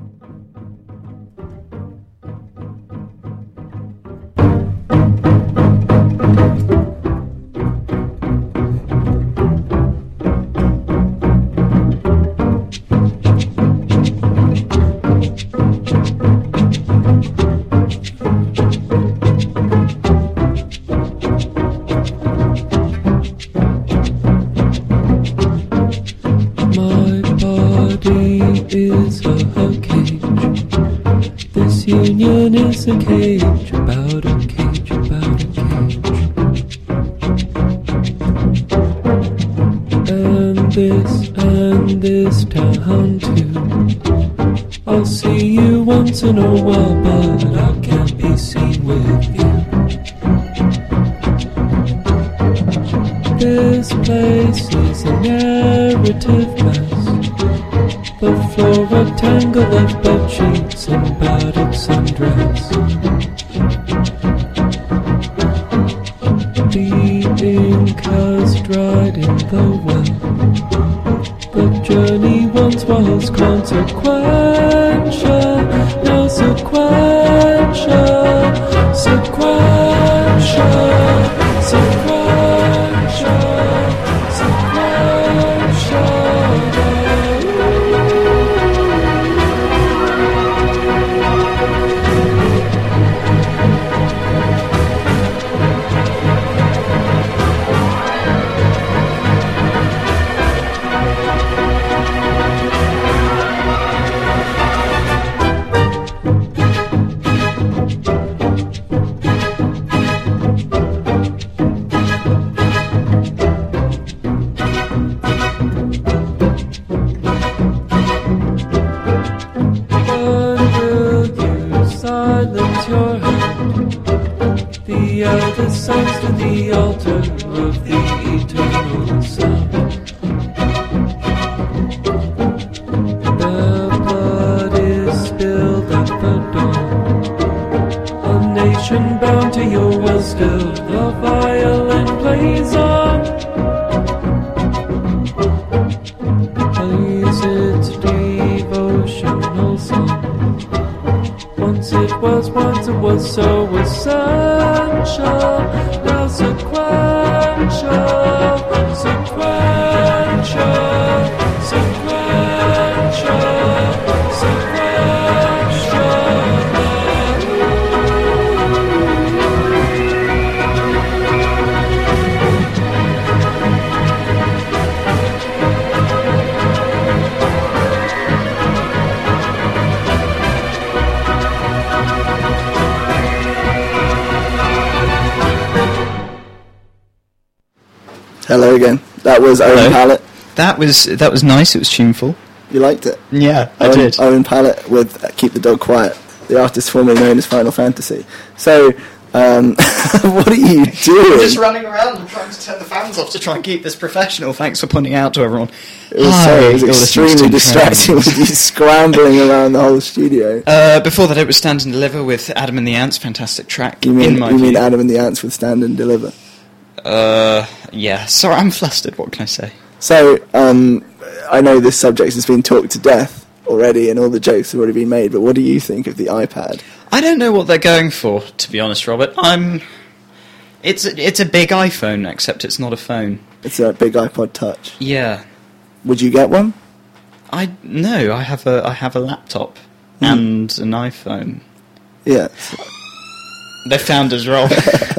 It's a cage, about a cage, about a cage. And this town too. I'll see you once in a while, but I can't be seen with you. This place is a narrative mess. The floor a tangle of bedsheets and battered sundress. The ink has dried in the well. The journey once was consequential, now sequential, sequential, sequential, sequential. Sounds to the altar of the eternal sound. The blood is spilled at the dawn. A nation bound to your will still. The violin plays on. Plays its devotional song. Once it was so essential. Now sequential, sequential, sequential, Hello again. That was Owen Pallett. That was nice. It was tuneful. You liked it? Yeah, I did. Owen Pallett with Keep the Dog Quiet, the artist formerly known as Final Fantasy. So, what are you doing? I'm just running around and trying to turn the fans off to try and keep this professional. Thanks for pointing out to everyone. It was extremely distracting with you scrambling around the whole studio. Before that, it was Stand and Deliver with Adam and the Ants. Fantastic track. You mean Adam and the Ants with Stand and Deliver? Yeah. Sorry, I'm flustered. What can I say? So, I know this subject has been talked to death already and all the jokes have already been made, but what do you think of the iPad? I don't know what they're going for, to be honest, Robert. It's a big iPhone, except it's not a phone. It's a big iPod Touch. Yeah. Would you get one? No, I have a laptop and an iPhone. Yeah. They're founders, Rob.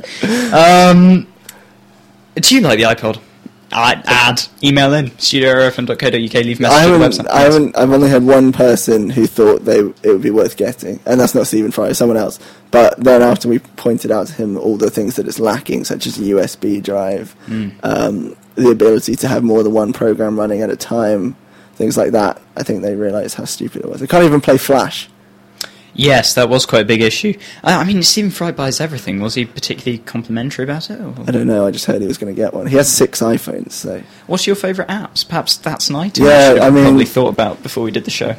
Do you like the iPod? Email in studio@rfm.co.uk. Leave a message on the website. I've only had one person who thought it would be worth getting, and that's not Stephen Fry, someone else. But then after we pointed out to him all the things that it's lacking, such as a USB drive, the ability to have more than one program running at a time, things like that, I think they realised how stupid it was. They can't even play Flash. Yes, that was quite a big issue. I mean, Stephen Fry buys everything. Was he particularly complimentary about it? Or? I don't know. I just heard he was going to get one. He has 6 iPhones. So, what's your favourite apps? Perhaps that's an item. Yeah, I mean, probably thought about before we did the show.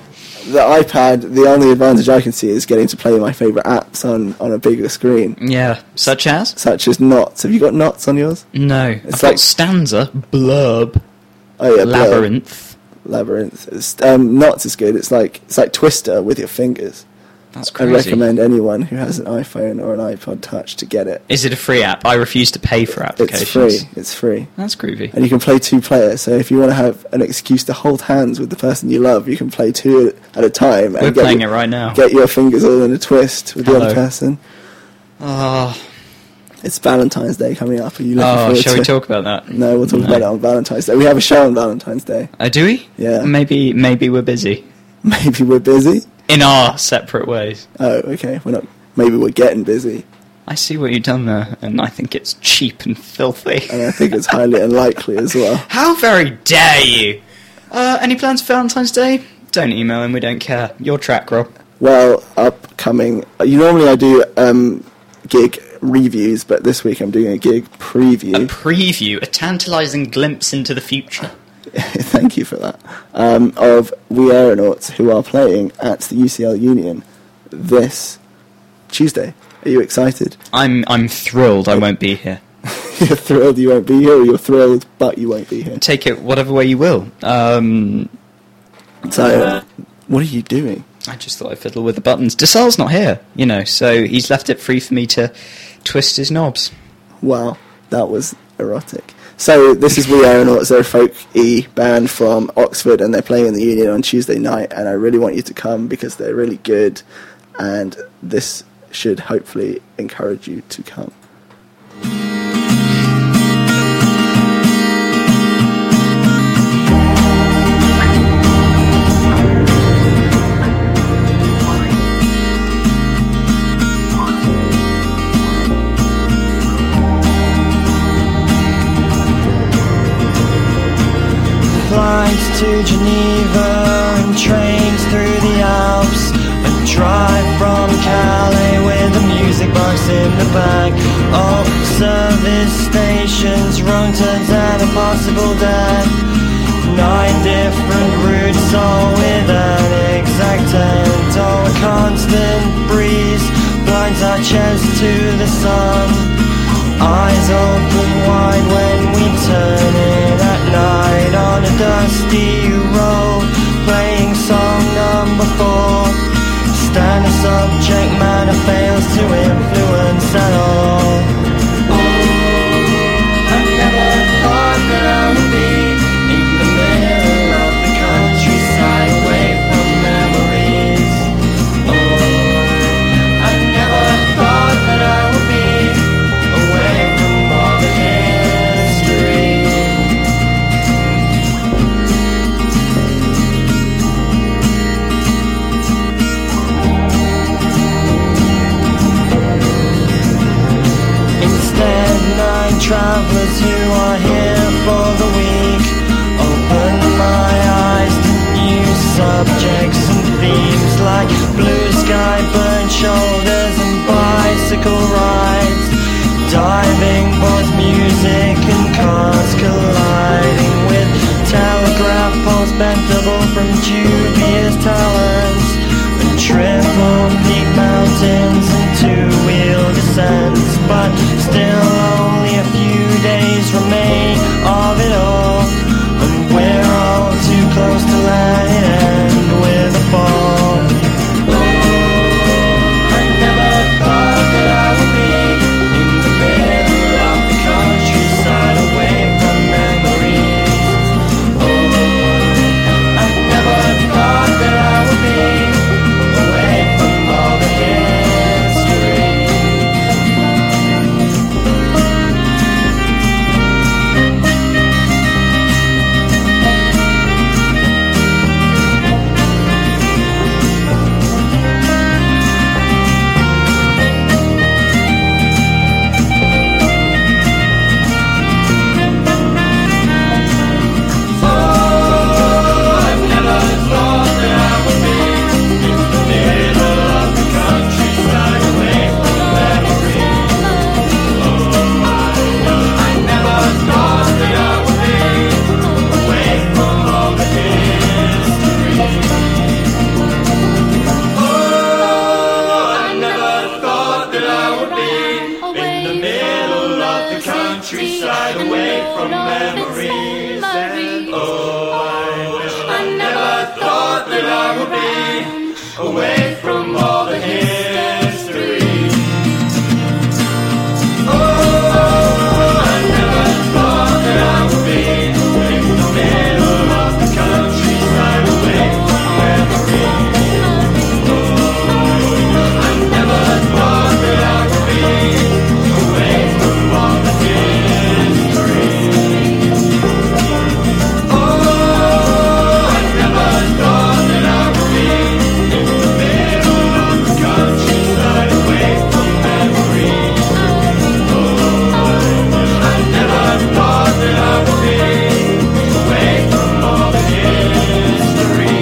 the iPad, the only advantage I can see is getting to play my favourite apps on a bigger screen. Yeah, such as? Such as Knots. Have you got Knots on yours? No. It's I've got Stanza, Blurb, Oh yeah, Labyrinth. Knots is good. It's like Twister with your fingers. That's crazy. I recommend anyone who has an iPhone or an iPod Touch to get it. Is it a free app? I refuse to pay for applications. It's free. That's groovy. And you can play 2 players, so if you want to have an excuse to hold hands with the person you love, you can play 2 at a time. We're playing it right now. Get your fingers all in a twist with the other person. Oh. It's Valentine's Day coming up. Are you looking forward shall to we talk about that? No, we'll talk about it on Valentine's Day. We have a show on Valentine's Day. Do we? Yeah. Maybe we're busy. Maybe we're busy? In our separate ways. Oh, okay. We're not. Maybe we're getting busy. I see what you've done there, and I think it's cheap and filthy. And I think it's highly unlikely as well. How very dare you! Any plans for Valentine's Day? Don't email him, we don't care. Your track, Rob. Well, upcoming... Normally I do gig reviews, but this week I'm doing a gig preview. A preview? A tantalising glimpse into the future? Thank you for that. Of We Aeronauts, who are playing at the UCL Union this Tuesday. Are you excited? I'm thrilled I won't be here. You're thrilled you won't be here, or you're thrilled but you won't be here? Take it whatever way you will. So, what are you doing? I just thought I'd fiddle with the buttons. Desailles not here, so he's left it free for me to twist his knobs. Wow, that was erotic. So this is We Aeronauts. They're a folk-y band from Oxford, and they're playing in the Union on Tuesday night, and I really want you to come because they're really good, and this should hopefully encourage you to come. Flights to Geneva and trains through the Alps, and drive from Calais with a music box in the back. All service stations, wrong turns and a possible death. 9 different routes, all with an exact end. Oh, a constant breeze blinds our chest to the sun. Eyes open wide when we turn in at night on a dusty road, playing song number 4. Standard subject matter fails to influence at all. Oh, I never thought that I would be in the middle of the countryside, away from memories. Oh, I never thought that I would be away from all the history. Instead, 9 travelers who are here for the week open my eyes to new subjects and themes like blue sky, burnt shoulders and bicycle rides. Diving boards, music and cars colliding with telegraph poles bendable from dubious talents, and triple peak mountains and 2-wheel descents. But still only a few days remain of it all, and we're all too close to let it end with a fall. Oh, I never thought that I would be in the middle of the countryside, away from memories. Oh, I never thought that I would be away from all the history. away from all the history. Oh, I never thought that I would be in the middle of the countryside, away from memory. Oh, I never thought that I would be away from all the history. Oh, I never thought that I would be in the middle of the countryside, away from memory. Oh, I never thought that I would be away from all the history.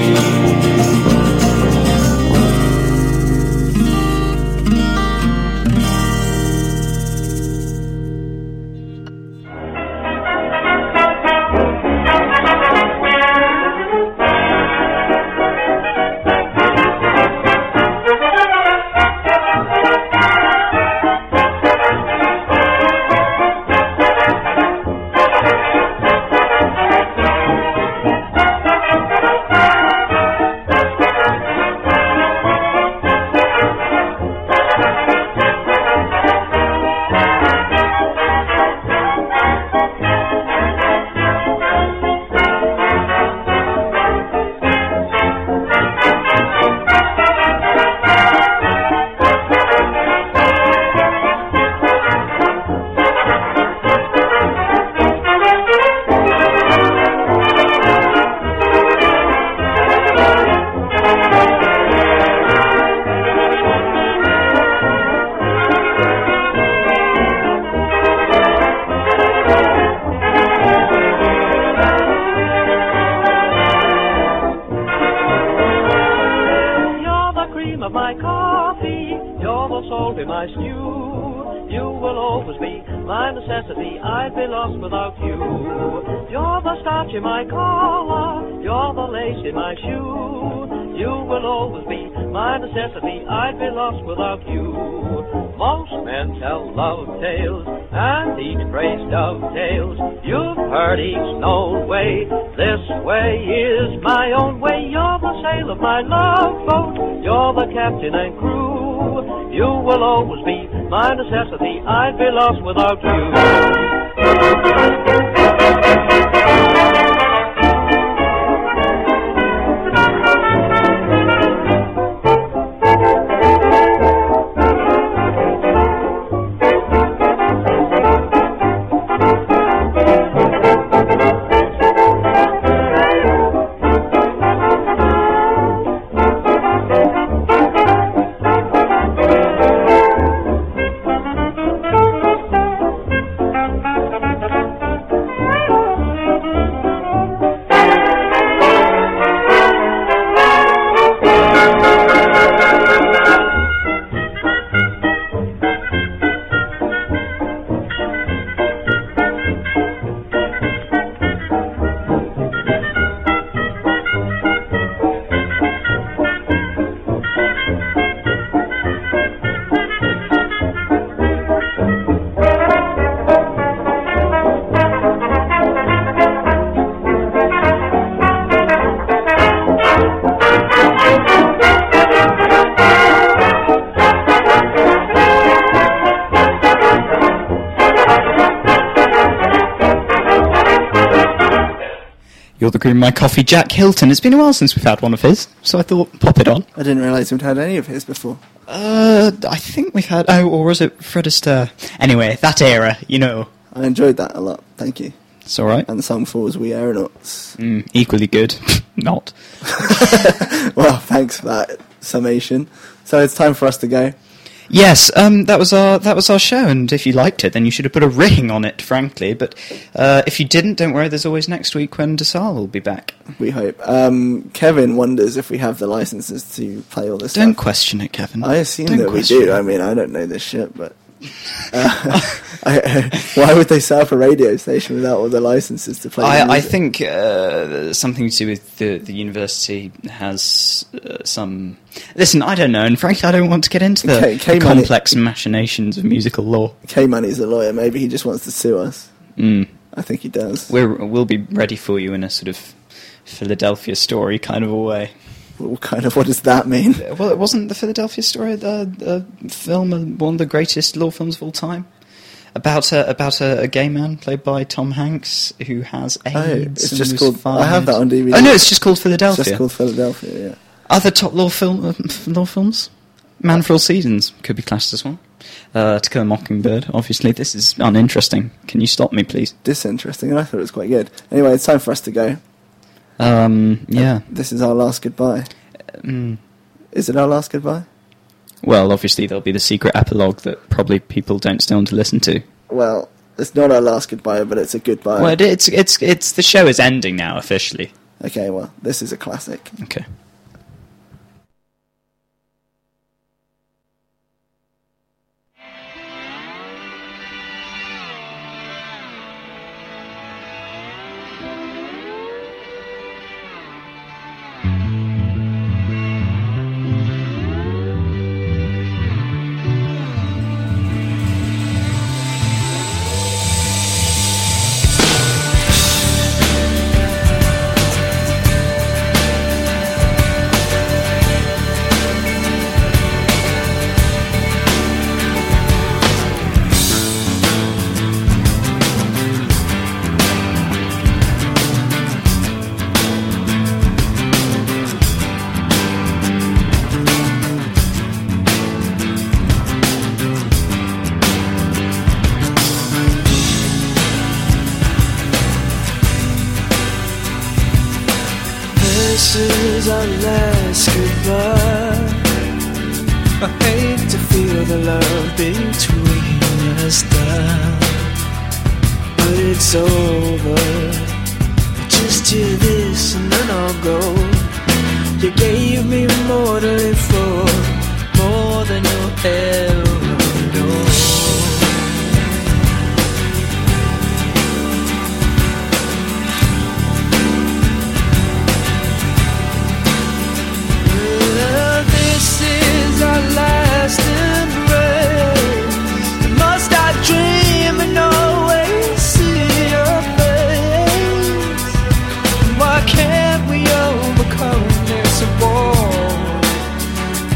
You're the cream of my coffee, you're the salt in my stew. You will always be my necessity, I'd be lost without you. You're the starch in my collar, you're the lace in my shoe. You will always be my necessity, I'd be lost without you. Most men tell love tales, and each phrase dovetails. You've heard each known way, this way is my own way. You're the sail of my love boat, you're the captain and crew. You will always be my necessity, I'd be lost without you. You're the cream of my coffee, Jack Hilton. It's been a while since we've had one of his, so I thought, pop it on. I didn't realise we'd had any of his before. I think we've had... Oh, or was it Fred Astaire? Anyway, that era, you know. I enjoyed that a lot, thank you. It's alright. And the song 4 was We Aeronauts. Equally good. Not. Well, thanks for that summation. So it's time for us to go. Yes, that was our show, and if you liked it, then you should have put a ring on it, frankly. But if you didn't, don't worry, there's always next week when Desal will be back. We hope. Kevin wonders if we have the licenses to play all this stuff. Don't question it, Kevin. I assume that we do. I mean, I don't know this shit, but... why would they set up a radio station without all the licenses to play the music? I think something to do with the university has some... Listen, I don't know, and frankly I don't want to get into the complex machinations of musical law. K-Money's a lawyer, maybe he just wants to sue us. I think he does. We'll be ready for you in a sort of Philadelphia story kind of a way. What does that mean? Well, it wasn't the Philadelphia Story, the film, one of the greatest law films of all time, about a gay man played by Tom Hanks who has AIDS. Oh, it's and just was called. fired. I have that on DVD. Oh no, it's just called Philadelphia. It's just called Philadelphia. Yeah. Other top law films, Man for All Seasons could be classed as one. To Kill a Mockingbird, obviously. This is uninteresting. Can you stop me, please? Disinteresting, and I thought it was quite good. Anyway, it's time for us to go. Yeah. This is our last goodbye. Is it our last goodbye? Well, obviously there'll be the secret epilogue that probably people don't still want to listen to. Well, it's not our last goodbye, but it's a goodbye. Well, it's the show is ending now officially. Okay, well, this is a classic. Okay. This is our last goodbye. I hate to feel the love between us die, but it's over. Just hear this and then I'll go. You gave me more to live for, more than you'll ever know. Last embrace. Must I dream and always see your face? Why can't we overcome this war?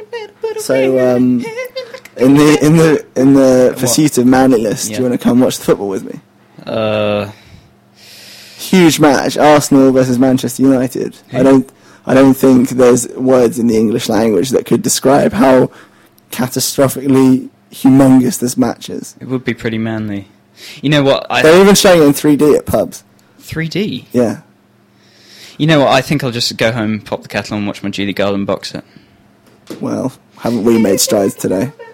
So, in the pursuit of manliness, do you want to come watch the football with me? Huge match, Arsenal versus Manchester United. I don't think there's words in the English language that could describe how catastrophically humongous this match is. It would be pretty manly. You know what? They're even showing it in 3D at pubs. 3D? Yeah. You know what? I think I'll just go home, pop the kettle on, and watch my Julie Garland box set. Well, haven't we made strides today?